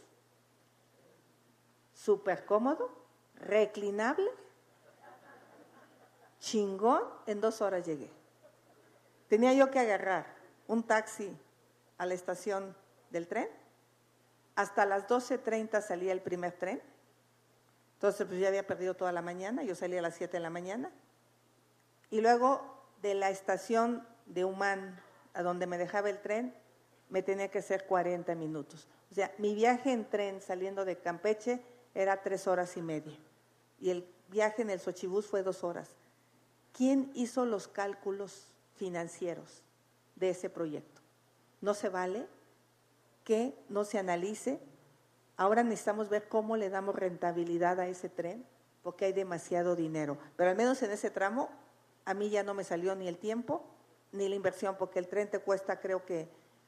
súper cómodo, reclinable, chingón, en 2 horas llegué. Tenía yo que agarrar un taxi a la estación del tren, hasta las 12:30 salía el primer tren, entonces pues ya había perdido toda la mañana, yo salí a las 7 de la mañana, y luego de la estación de Humán a donde me dejaba el tren, me tenía que hacer 40 minutos. O sea, mi viaje en tren saliendo de Campeche era 3 horas y media, y el viaje en el Xochibús fue 2 horas. ¿Quién hizo los cálculos financieros de ese proyecto? No se vale que no se analice. Ahora necesitamos ver cómo le damos rentabilidad a ese tren, porque hay demasiado dinero. Pero al menos en ese tramo, a mí ya no me salió ni el tiempo ni la inversión, porque el tren te cuesta creo que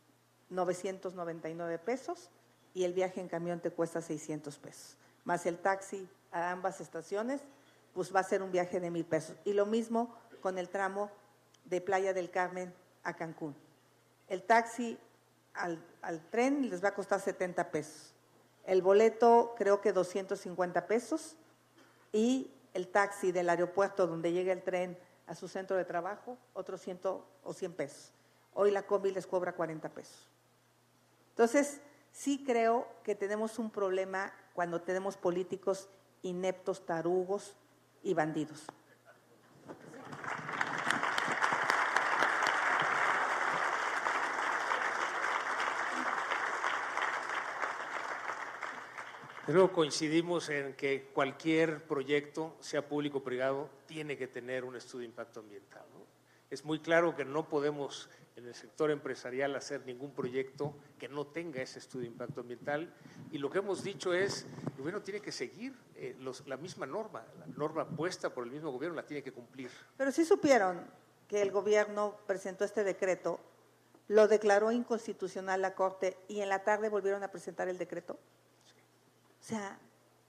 999 pesos y el viaje en camión te cuesta 600 pesos. Más el taxi a ambas estaciones, pues va a ser un viaje de 1,000 pesos. Y lo mismo con el tramo de Playa del Carmen a Cancún. El taxi al tren les va a costar 70 pesos. El boleto creo que 250 pesos y el taxi del aeropuerto donde llega el tren a su centro de trabajo, otros 100 o 100 pesos. Hoy la combi les cobra 40 pesos. Entonces, sí creo que tenemos un problema cuando tenemos políticos ineptos, tarugos y bandidos. Pero coincidimos en que cualquier proyecto, sea público o privado, tiene que tener un estudio de impacto ambiental, ¿no? Es muy claro que no podemos en el sector empresarial hacer ningún proyecto que no tenga ese estudio de impacto ambiental, y lo que hemos dicho es, el gobierno tiene que seguir la misma norma, la norma puesta por el mismo gobierno la tiene que cumplir. Pero sí supieron que el gobierno presentó este decreto, lo declaró inconstitucional la Corte y en la tarde volvieron a presentar el decreto. O sea,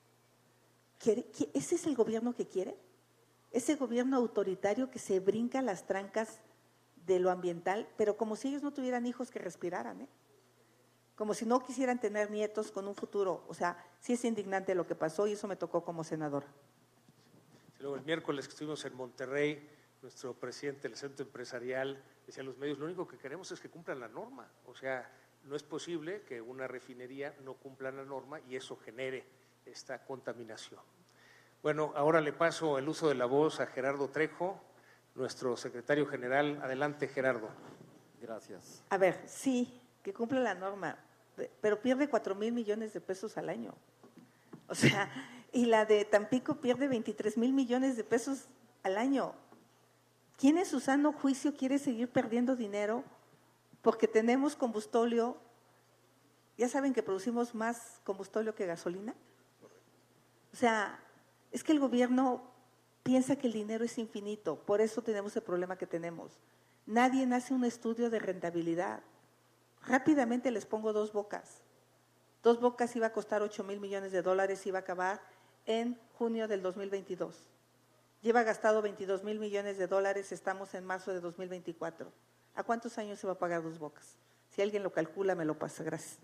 ¿ese es el gobierno que quiere? Ese gobierno autoritario que se brinca las trancas de lo ambiental, pero como si ellos no tuvieran hijos que respiraran, ¿eh? Como si no quisieran tener nietos con un futuro. O sea, sí es indignante lo que pasó y eso me tocó como senadora. Luego el miércoles que estuvimos en Monterrey, nuestro presidente del Centro Empresarial decía a los medios, lo único que queremos es que cumplan la norma. O sea, no es posible que una refinería no cumpla la norma y eso genere esta contaminación. Bueno, ahora le paso el uso de la voz a Gerardo Trejo, nuestro secretario general. Adelante, Gerardo. Gracias. A ver, sí, que cumple la norma, pero pierde 4,000 millones de pesos al año. O sea, y la de Tampico pierde 23,000 millones de pesos al año. ¿Quién en su sano juicio quiere seguir perdiendo dinero porque tenemos combustóleo? ¿Ya saben que producimos más combustóleo que gasolina? O sea, es que el gobierno piensa que el dinero es infinito, por eso tenemos el problema que tenemos. Nadie hace un estudio de rentabilidad. Rápidamente les pongo Dos Bocas. Dos Bocas iba a costar 8,000 millones de dólares, iba a acabar en junio del 2022. Lleva gastado 22,000 millones de dólares, estamos en marzo de 2024. ¿A cuántos años se va a pagar Dos Bocas? Si alguien lo calcula, me lo pasa. Gracias.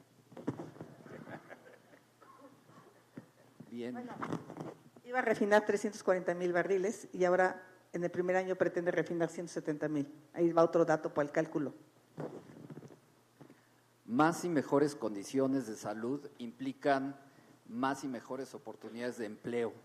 Bien. Bueno, iba a refinar 340,000 barriles y ahora en el primer año pretende refinar 170,000. Ahí va otro dato para el cálculo. Más y mejores condiciones de salud implican más y mejores oportunidades de empleo,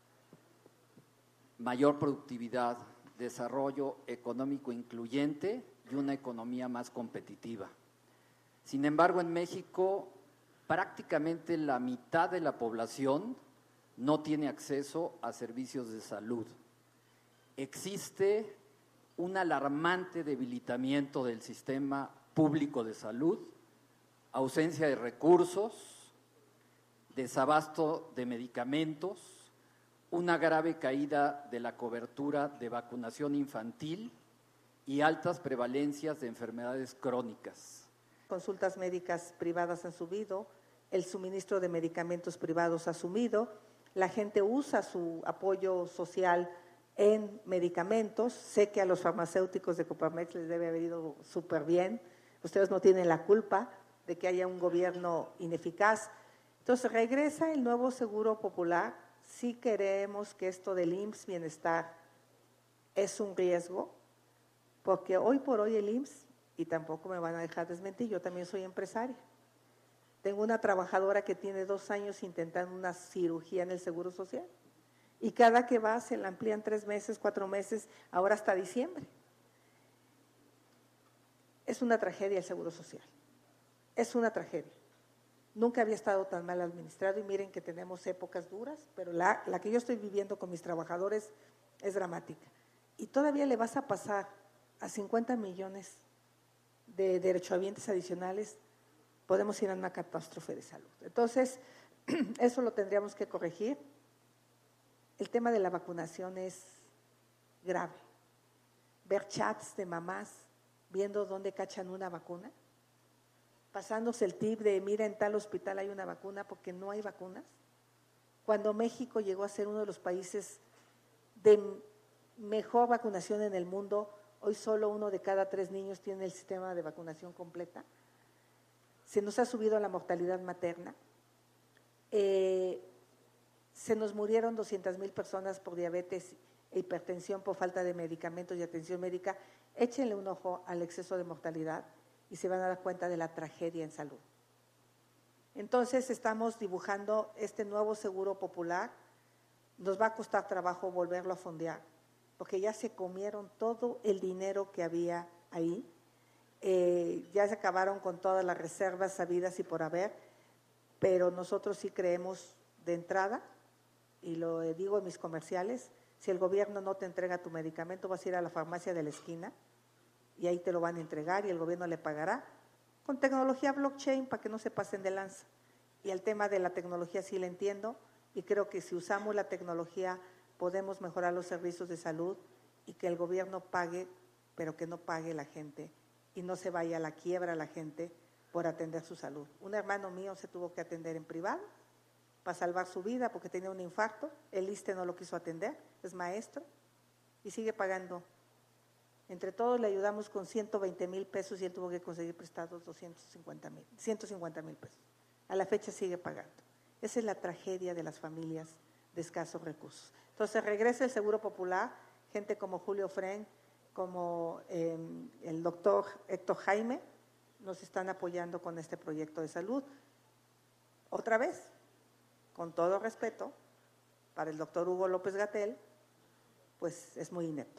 mayor productividad, desarrollo económico incluyente y una economía más competitiva. Sin embargo, en México, prácticamente la mitad de la población no tiene acceso a servicios de salud. Existe un alarmante debilitamiento del sistema público de salud, ausencia de recursos, desabasto de medicamentos, una grave caída de la cobertura de vacunación infantil y altas prevalencias de enfermedades crónicas. Consultas médicas privadas han subido, el suministro de medicamentos privados ha subido, la gente usa su apoyo social en medicamentos. Sé que a los farmacéuticos de Coparmex les debe haber ido súper bien. Ustedes no tienen la culpa de que haya un gobierno ineficaz. Entonces, regresa el nuevo Seguro Popular. Sí queremos que esto del IMSS Bienestar es un riesgo, porque hoy por hoy el IMSS, y tampoco me van a dejar desmentir, yo también soy empresaria. Tengo una trabajadora que tiene 2 años intentando una cirugía en el Seguro Social y cada que va se la amplían 3 meses, 4 meses, ahora hasta diciembre. Es una tragedia el Seguro Social, es una tragedia. Nunca había estado tan mal administrado y miren que tenemos épocas duras, pero la que yo estoy viviendo con mis trabajadores es dramática. Y todavía le vas a pasar a 50 millones de derechohabientes adicionales, podemos ir a una catástrofe de salud. Entonces, eso lo tendríamos que corregir. El tema de la vacunación es grave. Ver chats de mamás viendo dónde cachan una vacuna, pasándose el tip de mira en tal hospital hay una vacuna porque no hay vacunas. Cuando México llegó a ser uno de los países de mejor vacunación en el mundo, hoy solo 1 de cada 3 niños tiene el sistema de vacunación completa. Se nos ha subido la mortalidad materna. Se nos murieron 200,000 personas por diabetes e hipertensión por falta de medicamentos y atención médica. Échenle un ojo al exceso de mortalidad y se van a dar cuenta de la tragedia en salud. Entonces, estamos dibujando este nuevo Seguro Popular. Nos va a costar trabajo volverlo a fondear, porque ya se comieron todo el dinero que había ahí. Ya se acabaron con todas las reservas sabidas y por haber, pero nosotros sí creemos de entrada, y lo digo en mis comerciales, si el gobierno no te entrega tu medicamento, vas a ir a la farmacia de la esquina y ahí te lo van a entregar y el gobierno le pagará con tecnología blockchain para que no se pasen de lanza. Y el tema de la tecnología sí la entiendo y creo que si usamos la tecnología podemos mejorar los servicios de salud y que el gobierno pague, pero que no pague la gente y no se vaya a la quiebra la gente por atender su salud. Un hermano mío se tuvo que atender en privado para salvar su vida porque tenía un infarto, el ISSSTE no lo quiso atender, es maestro y sigue pagando. Entre todos le ayudamos con 120,000 pesos y él tuvo que conseguir prestados 150,000 pesos. A la fecha sigue pagando. Esa es la tragedia de las familias de escasos recursos. Entonces regresa el Seguro Popular, gente como Julio Fren, como el doctor Héctor Jaime, nos están apoyando con este proyecto de salud. Otra vez, con todo respeto, para el doctor Hugo López-Gatell, pues es muy inepto.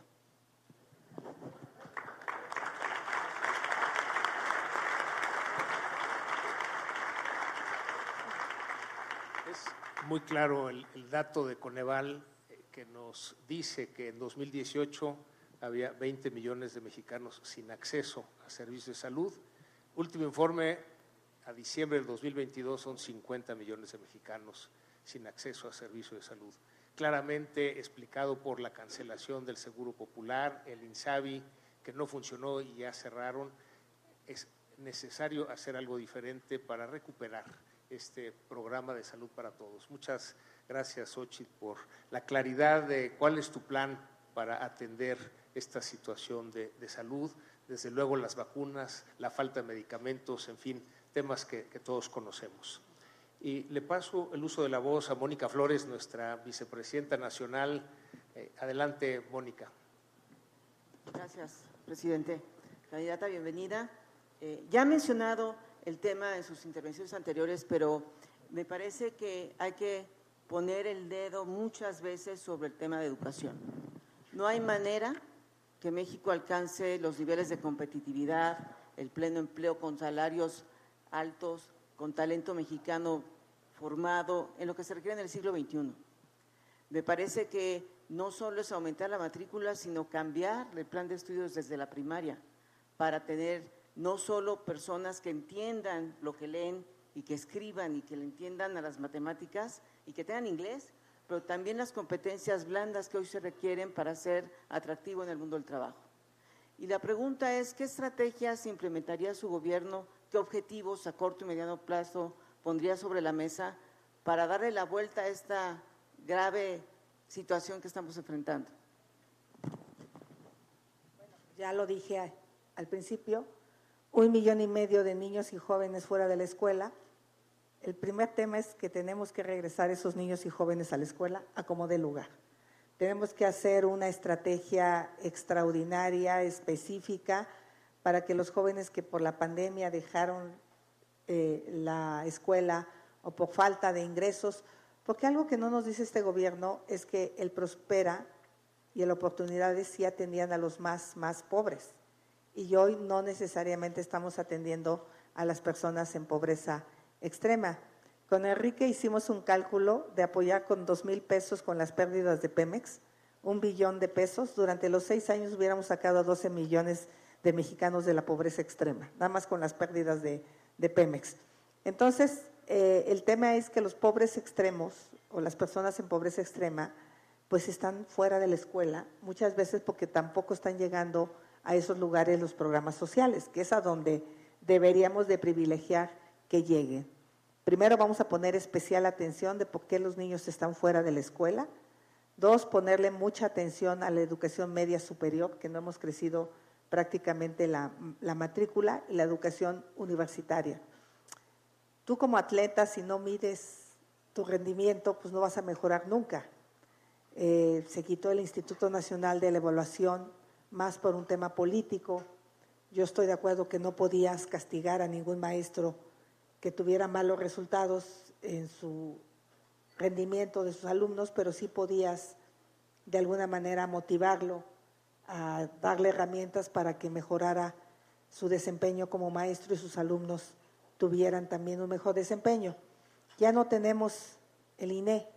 Es muy claro el dato de Coneval que nos dice que en 2018 había 20 millones de mexicanos sin acceso a servicios de salud. Último informe, a diciembre del 2022 son 50 millones de mexicanos sin acceso a servicios de salud. Claramente explicado por la cancelación del Seguro Popular, el INSABI que no funcionó y ya cerraron. Es necesario hacer algo diferente para recuperar este programa de salud para todos. Muchas gracias, Xochitl, por la claridad de cuál es tu plan para atender esta situación de salud. Desde luego las vacunas, la falta de medicamentos, en fin, temas que todos conocemos. Y le paso el uso de la voz a Mónica Flores, nuestra vicepresidenta nacional. Adelante, Mónica. Gracias, presidente. Candidata, bienvenida. Ya ha mencionado el tema en sus intervenciones anteriores, pero me parece que hay que poner el dedo muchas veces sobre el tema de educación. No hay manera que México alcance los niveles de competitividad, el pleno empleo con salarios altos, con talento mexicano formado en lo que se requiere en el siglo XXI. Me parece que no solo es aumentar la matrícula, sino cambiar el plan de estudios desde la primaria para tener no solo personas que entiendan lo que leen y que escriban y que le entiendan a las matemáticas y que tengan inglés, pero también las competencias blandas que hoy se requieren para ser atractivo en el mundo del trabajo. Y la pregunta es, ¿qué estrategias implementaría su gobierno? ¿Qué objetivos a corto y mediano plazo pondría sobre la mesa para darle la vuelta a esta grave situación que estamos enfrentando? Bueno, ya lo dije al principio, 1,5 millones de niños y jóvenes fuera de la escuela. El primer tema es que tenemos que regresar esos niños y jóvenes a la escuela a como dé lugar. Tenemos que hacer una estrategia extraordinaria, específica, para que los jóvenes que por la pandemia dejaron la escuela o por falta de ingresos, porque algo que no nos dice este gobierno es que el Prospera y el Oportunidades sí atendían a los más pobres, y hoy no necesariamente estamos atendiendo a las personas en pobreza extrema. Con Enrique hicimos un cálculo de apoyar con 2,000 pesos con las pérdidas de Pemex, 1 billón de pesos. Durante los 6 años hubiéramos sacado a 12 millones de mexicanos de la pobreza extrema, nada más con las pérdidas de Pemex. Entonces, el tema es que los pobres extremos o las personas en pobreza extrema pues están fuera de la escuela, muchas veces porque tampoco están llegando a esos lugares los programas sociales, que es a donde deberíamos de privilegiar que lleguen. Primero vamos a poner especial atención de por qué los niños están fuera de la escuela. 2, ponerle mucha atención a la educación media superior, que no hemos crecido prácticamente la matrícula, y la educación universitaria. Tú como atleta, si no mides tu rendimiento, pues no vas a mejorar nunca. Se quitó el Instituto Nacional de la Evaluación, más por un tema político. Yo estoy de acuerdo que no podías castigar a ningún maestro que tuviera malos resultados en su rendimiento de sus alumnos, pero sí podías de alguna manera motivarlo a darle herramientas para que mejorara su desempeño como maestro y sus alumnos tuvieran también un mejor desempeño. Ya no tenemos el INE.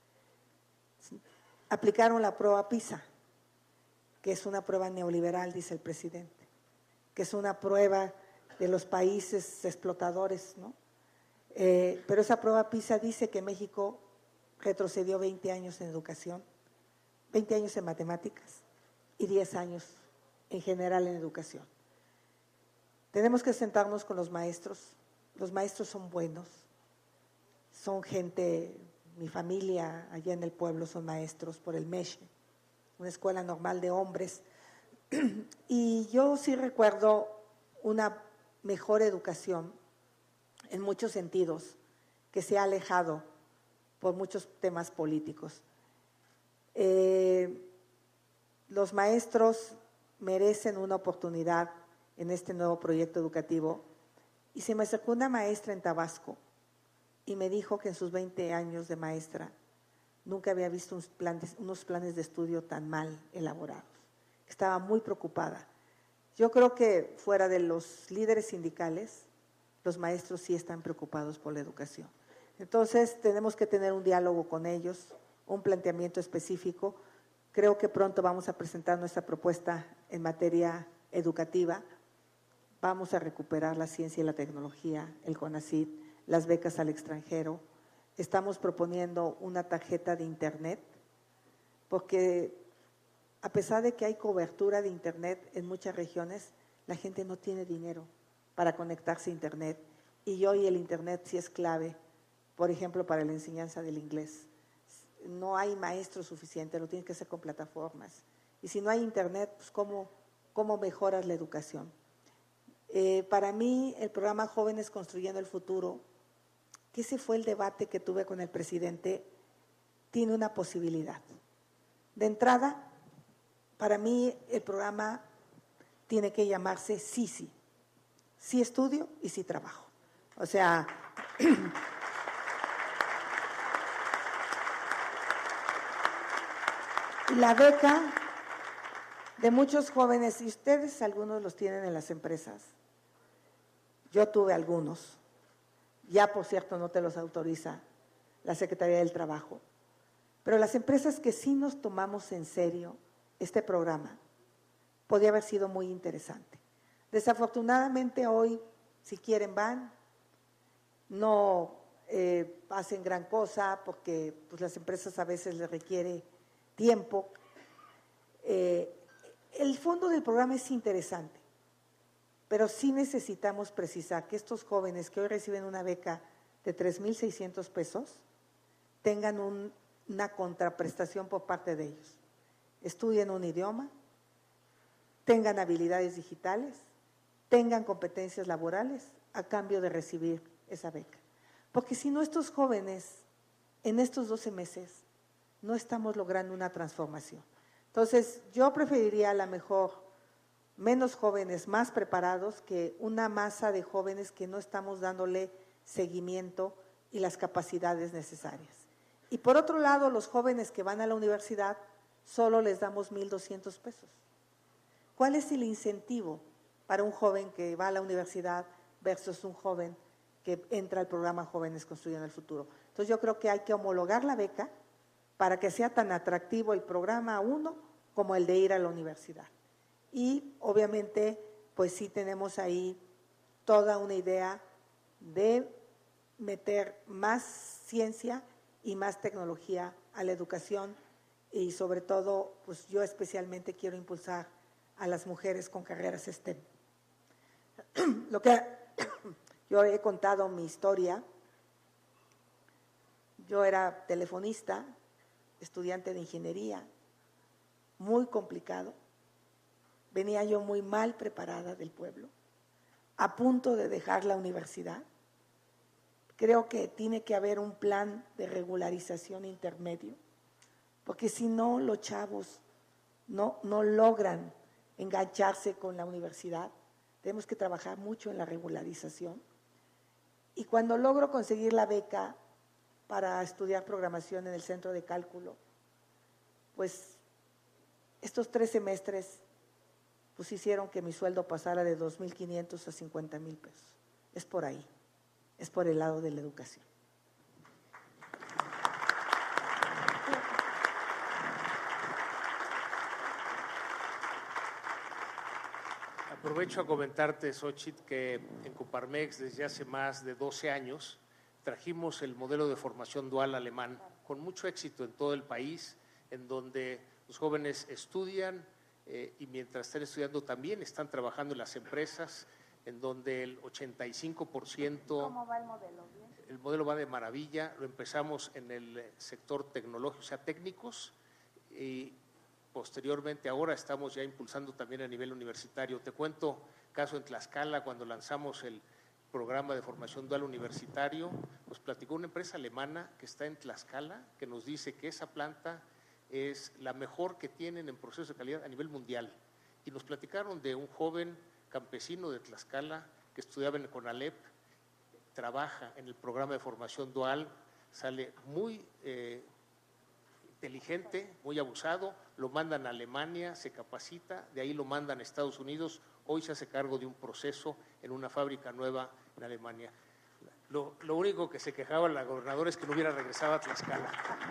Aplicaron la prueba PISA, que es una prueba neoliberal, dice el presidente, que es una prueba de los países explotadores, ¿no? Pero esa prueba PISA dice que México retrocedió 20 años en educación, 20 años en matemáticas y 10 años en general en educación. Tenemos que sentarnos con los maestros son buenos, son gente, mi familia allá en el pueblo son maestros por el MESHE, una escuela normal de hombres, y yo sí recuerdo una mejor educación en muchos sentidos, que se ha alejado por muchos temas políticos. Los maestros merecen una oportunidad en este nuevo proyecto educativo, y se me acercó una maestra en Tabasco y me dijo que en sus 20 años de maestra nunca había visto unos planes de estudio tan mal elaborados. Estaba muy preocupada. Yo creo que fuera de los líderes sindicales, los maestros sí están preocupados por la educación. Entonces, tenemos que tener un diálogo con ellos, un planteamiento específico. Creo que pronto vamos a presentar nuestra propuesta en materia educativa. Vamos a recuperar la ciencia y la tecnología, el CONACYT, las becas al extranjero. Estamos proponiendo una tarjeta de internet, porque a pesar de que hay cobertura de Internet en muchas regiones, la gente no tiene dinero para conectarse a Internet. Y hoy el Internet sí es clave, por ejemplo, para la enseñanza del inglés. No hay maestros suficientes, lo tienes que hacer con plataformas. Y si no hay Internet, pues ¿cómo mejoras la educación? Para mí, el programa Jóvenes Construyendo el Futuro, que ese fue el debate que tuve con el presidente, tiene una posibilidad. De entrada, para mí el programa tiene que llamarse Sí, sí. Sí estudio y sí trabajo. O sea, la beca de muchos jóvenes, y ustedes algunos los tienen en las empresas, yo tuve algunos, ya por cierto no te los autoriza la Secretaría del Trabajo, pero las empresas que sí nos tomamos en serio este programa, podía haber sido muy interesante. Desafortunadamente hoy, si quieren van, no hacen gran cosa porque pues, las empresas a veces les requiere tiempo. El fondo del programa es interesante, pero sí necesitamos precisar que estos jóvenes que hoy reciben una beca de 3,600 pesos tengan una contraprestación por parte de ellos. Estudien un idioma, tengan habilidades digitales, tengan competencias laborales a cambio de recibir esa beca. Porque si no, estos jóvenes en estos 12 meses no estamos logrando una transformación. Entonces, yo preferiría a lo mejor menos jóvenes más preparados que una masa de jóvenes que no estamos dándole seguimiento y las capacidades necesarias. Y por otro lado, los jóvenes que van a la universidad, solo les damos 1,200 pesos. ¿Cuál es el incentivo para un joven que va a la universidad versus un joven que entra al programa Jóvenes Construyendo el Futuro? Entonces yo creo que hay que homologar la beca para que sea tan atractivo el programa 1 como el de ir a la universidad. Y obviamente, pues sí tenemos ahí toda una idea de meter más ciencia y más tecnología a la educación y sobre todo, pues yo especialmente quiero impulsar a las mujeres con carreras STEM. Lo que yo he contado mi historia, yo era telefonista, estudiante de ingeniería, muy complicado, venía yo muy mal preparada del pueblo, a punto de dejar la universidad. Creo que tiene que haber un plan de regularización intermedio, porque si no, los chavos no logran engancharse con la universidad. Tenemos que trabajar mucho en la regularización. Y cuando logro conseguir la beca para estudiar programación en el Centro de Cálculo, pues estos 3 semestres pues hicieron que mi sueldo pasara de 2,500 a 50,000 pesos. Es por ahí, es por el lado de la educación. Aprovecho a comentarte, Xochitl, que en Coparmex desde hace más de 12 años trajimos el modelo de formación dual alemán con mucho éxito en todo el país, en donde los jóvenes estudian y mientras están estudiando también están trabajando en las empresas, en donde el 85%… ¿Cómo va el modelo? ¿Bien? El modelo va de maravilla, lo empezamos en el sector tecnológico, o sea, técnicos, y posteriormente ahora estamos ya impulsando también a nivel universitario. Te cuento caso en Tlaxcala, cuando lanzamos el programa de formación dual universitario, nos platicó una empresa alemana que está en Tlaxcala, que nos dice que esa planta es la mejor que tienen en proceso de calidad a nivel mundial. Y nos platicaron de un joven campesino de Tlaxcala que estudiaba en el CONALEP, trabaja en el programa de formación dual, sale muy inteligente, muy abusado, lo mandan a Alemania, se capacita, de ahí lo mandan a Estados Unidos, hoy se hace cargo de un proceso en una fábrica nueva en Alemania. Lo único que se quejaba la gobernadora es que no hubiera regresado a Tlaxcala.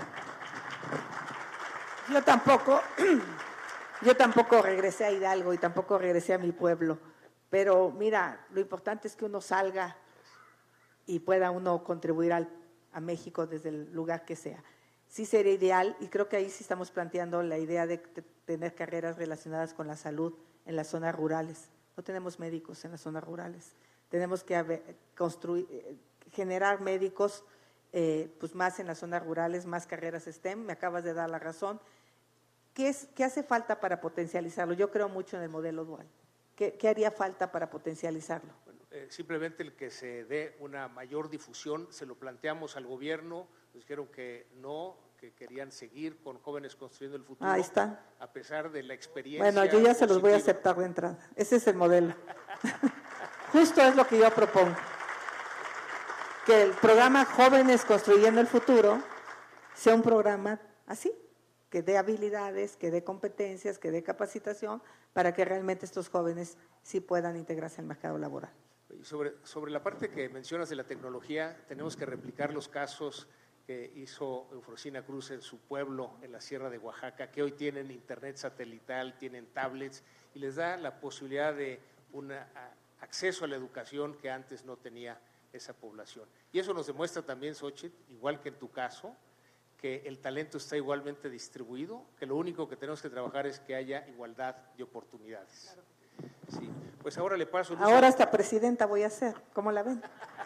Yo tampoco regresé a Hidalgo y tampoco regresé a mi pueblo, pero mira, lo importante es que uno salga y pueda uno contribuir a México desde el lugar que sea. sí sería ideal, y creo que ahí sí estamos planteando la idea de tener carreras relacionadas con la salud en las zonas rurales. No tenemos médicos en las zonas rurales. Tenemos que generar médicos pues más en las zonas rurales, más carreras STEM. Me acabas de dar la razón. ¿Qué hace falta para potencializarlo? Yo creo mucho en el modelo dual. ¿Qué haría falta para potencializarlo? Bueno, simplemente el que se dé una mayor difusión. Se lo planteamos al gobierno, nos dijeron que no, que querían seguir con Jóvenes Construyendo el Futuro. Ahí está. A pesar de la experiencia. Bueno, yo ya se los voy a positiva. aceptar de entrada. Ese es el modelo. Justo es lo que yo propongo. Que el programa Jóvenes Construyendo el Futuro sea un programa así, que dé habilidades, que dé competencias, que dé capacitación, para que realmente estos jóvenes sí puedan integrarse al mercado laboral. Y sobre la parte que mencionas de la tecnología, tenemos que replicar los casos que hizo Eufrosina Cruz en su pueblo, en la Sierra de Oaxaca, que hoy tienen internet satelital, tienen tablets, y les da la posibilidad de un acceso a la educación que antes no tenía esa población. Y eso nos demuestra también, Xóchitl, igual que en tu caso, que el talento está igualmente distribuido, que lo único que tenemos que trabajar es que haya igualdad de oportunidades. Sí, pues ahora le paso… Ahora hasta presidenta voy a ser, ¿cómo la ven?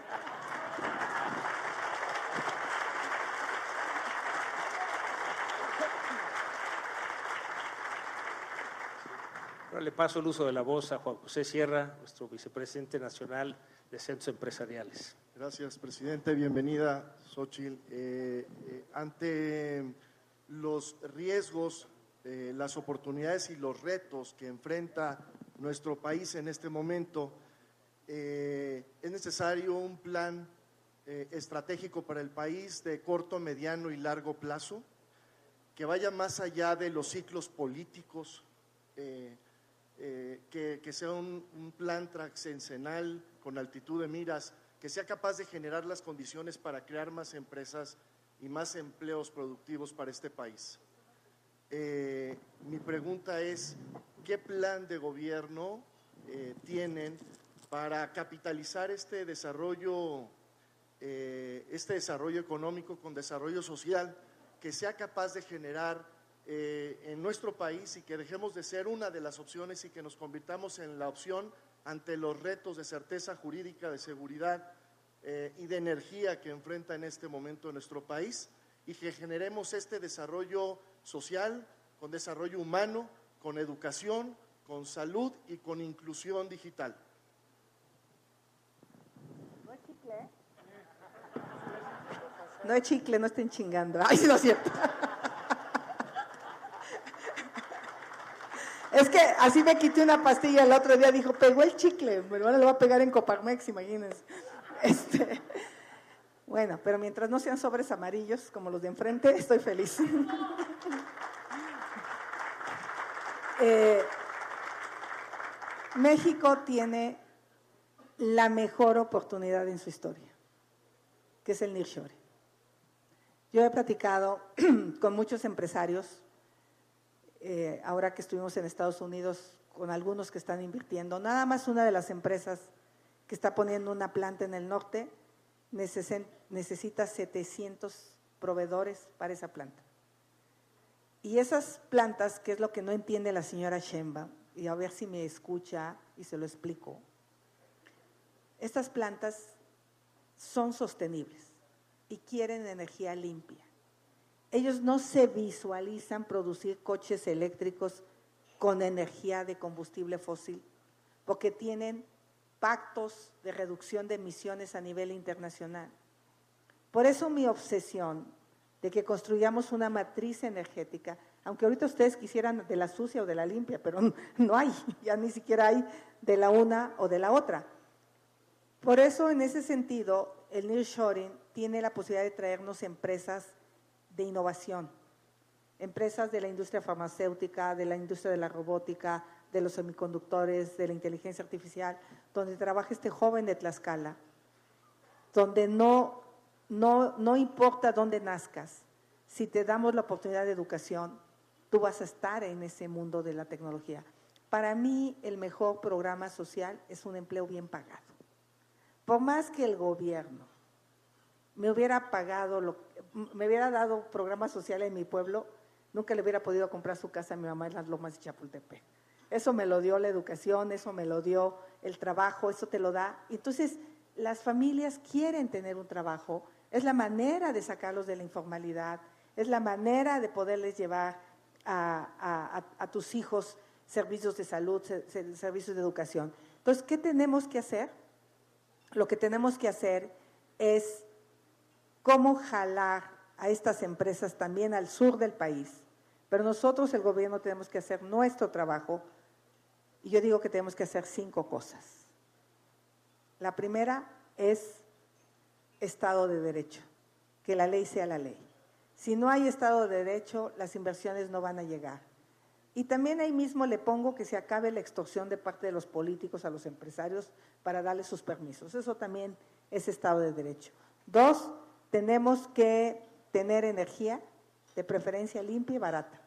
Ahora le paso el uso de la voz a Juan José Sierra, nuestro vicepresidente nacional de Centros Empresariales. Gracias, presidente. Bienvenida, Xóchitl. Ante los riesgos, las oportunidades y los retos que enfrenta nuestro país en este momento, es necesario un plan estratégico para el país de corto, mediano y largo plazo, que vaya más allá de los ciclos políticos, que sea un plan trascendental con altitud de miras, que sea capaz de generar las condiciones para crear más empresas y más empleos productivos para este país. Mi pregunta es, ¿qué plan de gobierno tienen para capitalizar este desarrollo económico con desarrollo social, que sea capaz de generar en nuestro país y que dejemos de ser una de las opciones y que nos convirtamos en la opción ante los retos de certeza jurídica, de seguridad y de energía que enfrenta en este momento nuestro país, y que generemos este desarrollo social, con desarrollo humano, con educación, con salud y con inclusión digital? ¿No es chicle? No es chicle, no estén chingando. Ay, sí, no es cierto. Es que así me quité una pastilla el otro día, dijo, pegó el chicle, pero ahora le va a pegar en Coparmex, imagínense. Bueno, pero mientras no sean sobres amarillos como los de enfrente, estoy feliz. México tiene la mejor oportunidad en su historia, que es el nearshoring. Yo he platicado con muchos empresarios, ahora que estuvimos en Estados Unidos, con algunos que están invirtiendo. Nada más una de las empresas que está poniendo una planta en el norte necesita 700 proveedores para esa planta. Y esas plantas, que es lo que no entiende la señora Sheinbaum, y a ver si me escucha y se lo explico, estas plantas son sostenibles y quieren energía limpia. Ellos no se visualizan producir coches eléctricos con energía de combustible fósil, porque tienen pactos de reducción de emisiones a nivel internacional. Por eso mi obsesión de que construyamos una matriz energética, aunque ahorita ustedes quisieran de la sucia o de la limpia, pero no hay, ya ni siquiera hay de la una o de la otra. Por eso, en ese sentido, el nearshoring tiene la posibilidad de traernos empresas de innovación, empresas de la industria farmacéutica, de la industria de la robótica, de los semiconductores, de la inteligencia artificial, donde trabaja este joven de Tlaxcala, donde no importa dónde nazcas, si te damos la oportunidad de educación, tú vas a estar en ese mundo de la tecnología. Para mí, el mejor programa social es un empleo bien pagado. Por más que el gobierno me hubiera pagado me hubiera dado programas sociales en mi pueblo, nunca le hubiera podido comprar su casa a mi mamá en las Lomas de Chapultepec. Eso me lo dio la educación, eso me lo dio el trabajo, eso te lo da. Entonces, las familias quieren tener un trabajo, es la manera de sacarlos de la informalidad, es la manera de poderles llevar a tus hijos servicios de salud, servicios de educación. Entonces, ¿qué tenemos que hacer? Lo que tenemos que hacer es cómo jalar a estas empresas también al sur del país. Pero nosotros, el gobierno, tenemos que hacer nuestro trabajo y yo digo que tenemos que hacer 5 cosas. La primera es Estado de Derecho, que la ley sea la ley. Si no hay Estado de Derecho, las inversiones no van a llegar. Y también ahí mismo le pongo que se acabe la extorsión de parte de los políticos a los empresarios para darles sus permisos. Eso también es Estado de Derecho. 2, tenemos que tener energía, de preferencia limpia y barata.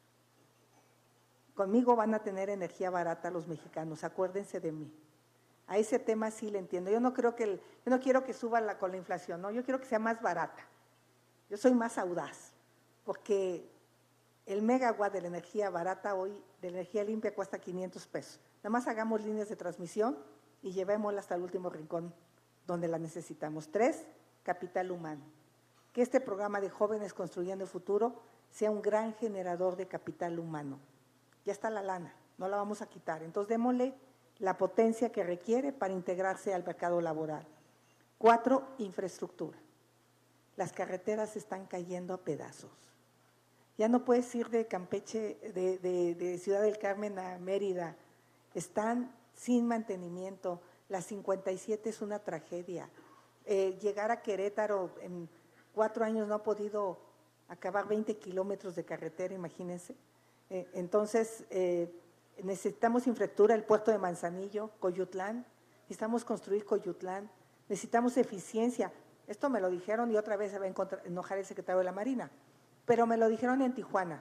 Conmigo van a tener energía barata los mexicanos, acuérdense de mí. A ese tema sí le entiendo. Yo no quiero que suba con la inflación, no, yo quiero que sea más barata. Yo soy más audaz, porque el megawatt de la energía barata hoy, de la energía limpia, cuesta 500 pesos. Nada más hagamos líneas de transmisión y llevémosla hasta el último rincón donde la necesitamos. 3, capital humano. Que este programa de Jóvenes Construyendo el Futuro sea un gran generador de capital humano. Ya está la lana, no la vamos a quitar. Entonces, démosle la potencia que requiere para integrarse al mercado laboral. 4, infraestructura. Las carreteras están cayendo a pedazos. Ya no puedes ir de Campeche, de Ciudad del Carmen a Mérida. Están sin mantenimiento. La 57 es una tragedia. Llegar a Querétaro en 4 años no ha podido acabar 20 kilómetros de carretera, imagínense. Entonces, necesitamos infraestructura, el puerto de Manzanillo, Coyutlán, necesitamos construir Coyutlán, necesitamos eficiencia. Esto me lo dijeron y otra vez se va a enojar el secretario de la Marina, pero me lo dijeron en Tijuana,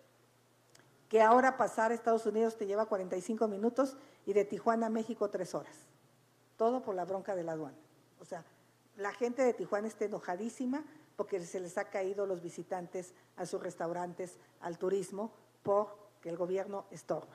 que ahora pasar a Estados Unidos te lleva 45 minutos y de Tijuana a México 3 horas. Todo por la bronca de la aduana. O sea, la gente de Tijuana está enojadísima porque se les ha caído los visitantes a sus restaurantes, al turismo, porque el gobierno estorba.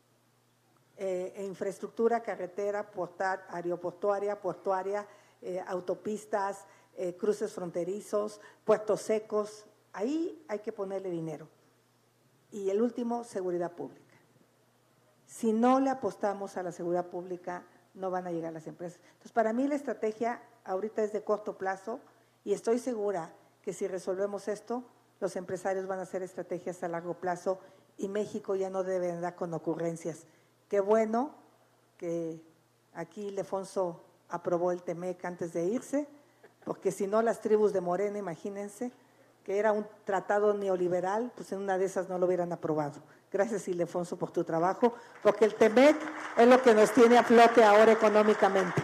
Infraestructura, carretera, aeroportuaria, portuaria, autopistas, cruces fronterizos, puertos secos, ahí hay que ponerle dinero. Y el último, seguridad pública. Si no le apostamos a la seguridad pública, no van a llegar las empresas. Entonces, para mí la estrategia ahorita es de corto plazo y estoy segura que si resolvemos esto, los empresarios van a hacer estrategias a largo plazo y México ya no debe andar con ocurrencias. Qué bueno que aquí Ildefonso aprobó el TEMEC antes de irse, porque si no las tribus de Morena, imagínense, que era un tratado neoliberal, pues en una de esas no lo hubieran aprobado. Gracias, Ildefonso, por tu trabajo, porque el TEMEC es lo que nos tiene a flote ahora económicamente.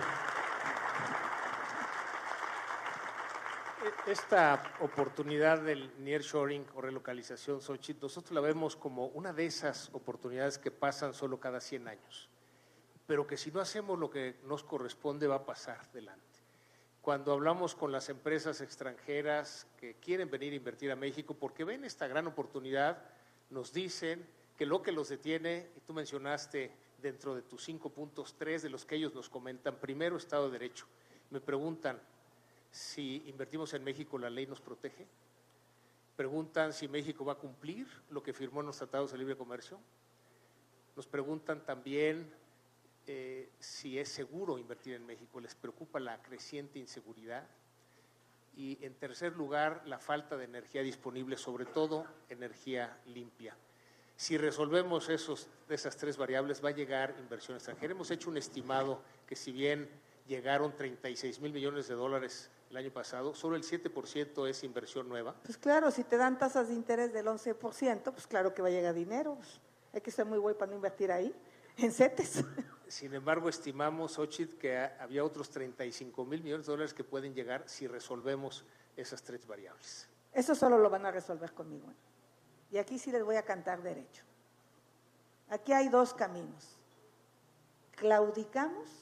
Esta oportunidad del nearshoring o relocalización, Xochitl, nosotros la vemos como una de esas oportunidades que pasan solo cada 100 años, pero que si no hacemos lo que nos corresponde va a pasar delante. Cuando hablamos con las empresas extranjeras que quieren venir a invertir a México porque ven esta gran oportunidad, nos dicen que lo que los detiene, y tú mencionaste dentro de tus 5 puntos, 3 de los que ellos nos comentan, primero, Estado de Derecho. Me preguntan si invertimos en México, ¿la ley nos protege? Preguntan si México va a cumplir lo que firmó en los tratados de libre comercio. Nos preguntan también si es seguro invertir en México, les preocupa la creciente inseguridad. Y en tercer lugar, la falta de energía disponible, sobre todo energía limpia. Si resolvemos esas 3 variables, va a llegar inversión extranjera. Hemos hecho un estimado que si bien llegaron 36,000 millones de dólares el año pasado, solo el 7% es inversión nueva. Pues claro, si te dan tasas de interés del 11%, pues claro que va a llegar dinero. Pues hay que ser muy güey para no invertir ahí, en CETES. Sin embargo, estimamos, Xochitl, que había otros 35,000 millones de dólares que pueden llegar si resolvemos esas 3 variables. Eso solo lo van a resolver conmigo. Y aquí sí les voy a cantar derecho. Aquí hay 2 caminos. ¿Claudicamos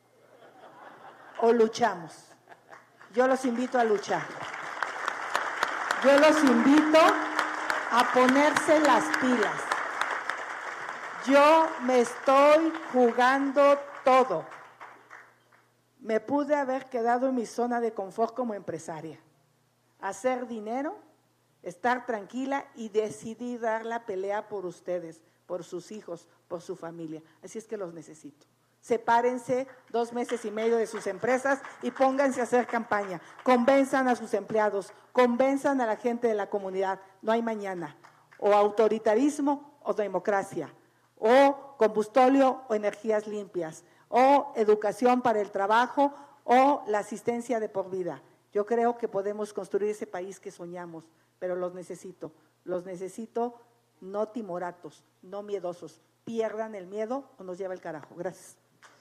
o luchamos? Yo los invito a luchar. yo los invito a ponerse las pilas. Yo me estoy jugando todo. Me pude haber quedado en mi zona de confort como empresaria, hacer dinero, estar tranquila y decidí dar la pelea por ustedes, por sus hijos, por su familia. Así es que los necesito. Sepárense 2 meses y medio de sus empresas y pónganse a hacer campaña. Convenzan a sus empleados, convenzan a la gente de la comunidad. No hay mañana. O autoritarismo o democracia, o combustóleo o energías limpias, o educación para el trabajo o la asistencia de por vida. Yo creo que podemos construir ese país que soñamos, pero los necesito no timoratos, no miedosos. Pierdan el miedo o nos lleva el carajo. Gracias.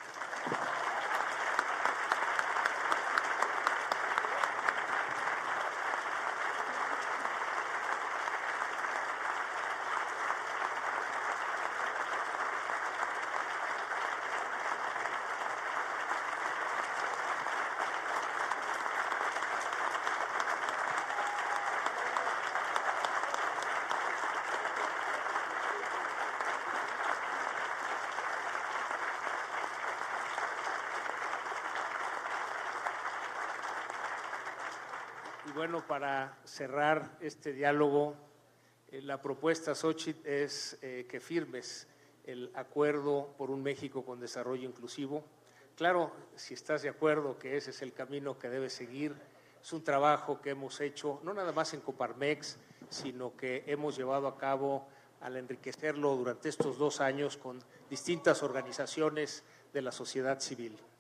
Y bueno, para cerrar este diálogo, la propuesta, Xóchitl, es que firmes el acuerdo por un México con desarrollo inclusivo. Claro, si estás de acuerdo que ese es el camino que debe seguir, es un trabajo que hemos hecho, no nada más en Coparmex, sino que hemos llevado a cabo al enriquecerlo durante estos 2 años con distintas organizaciones de la sociedad civil.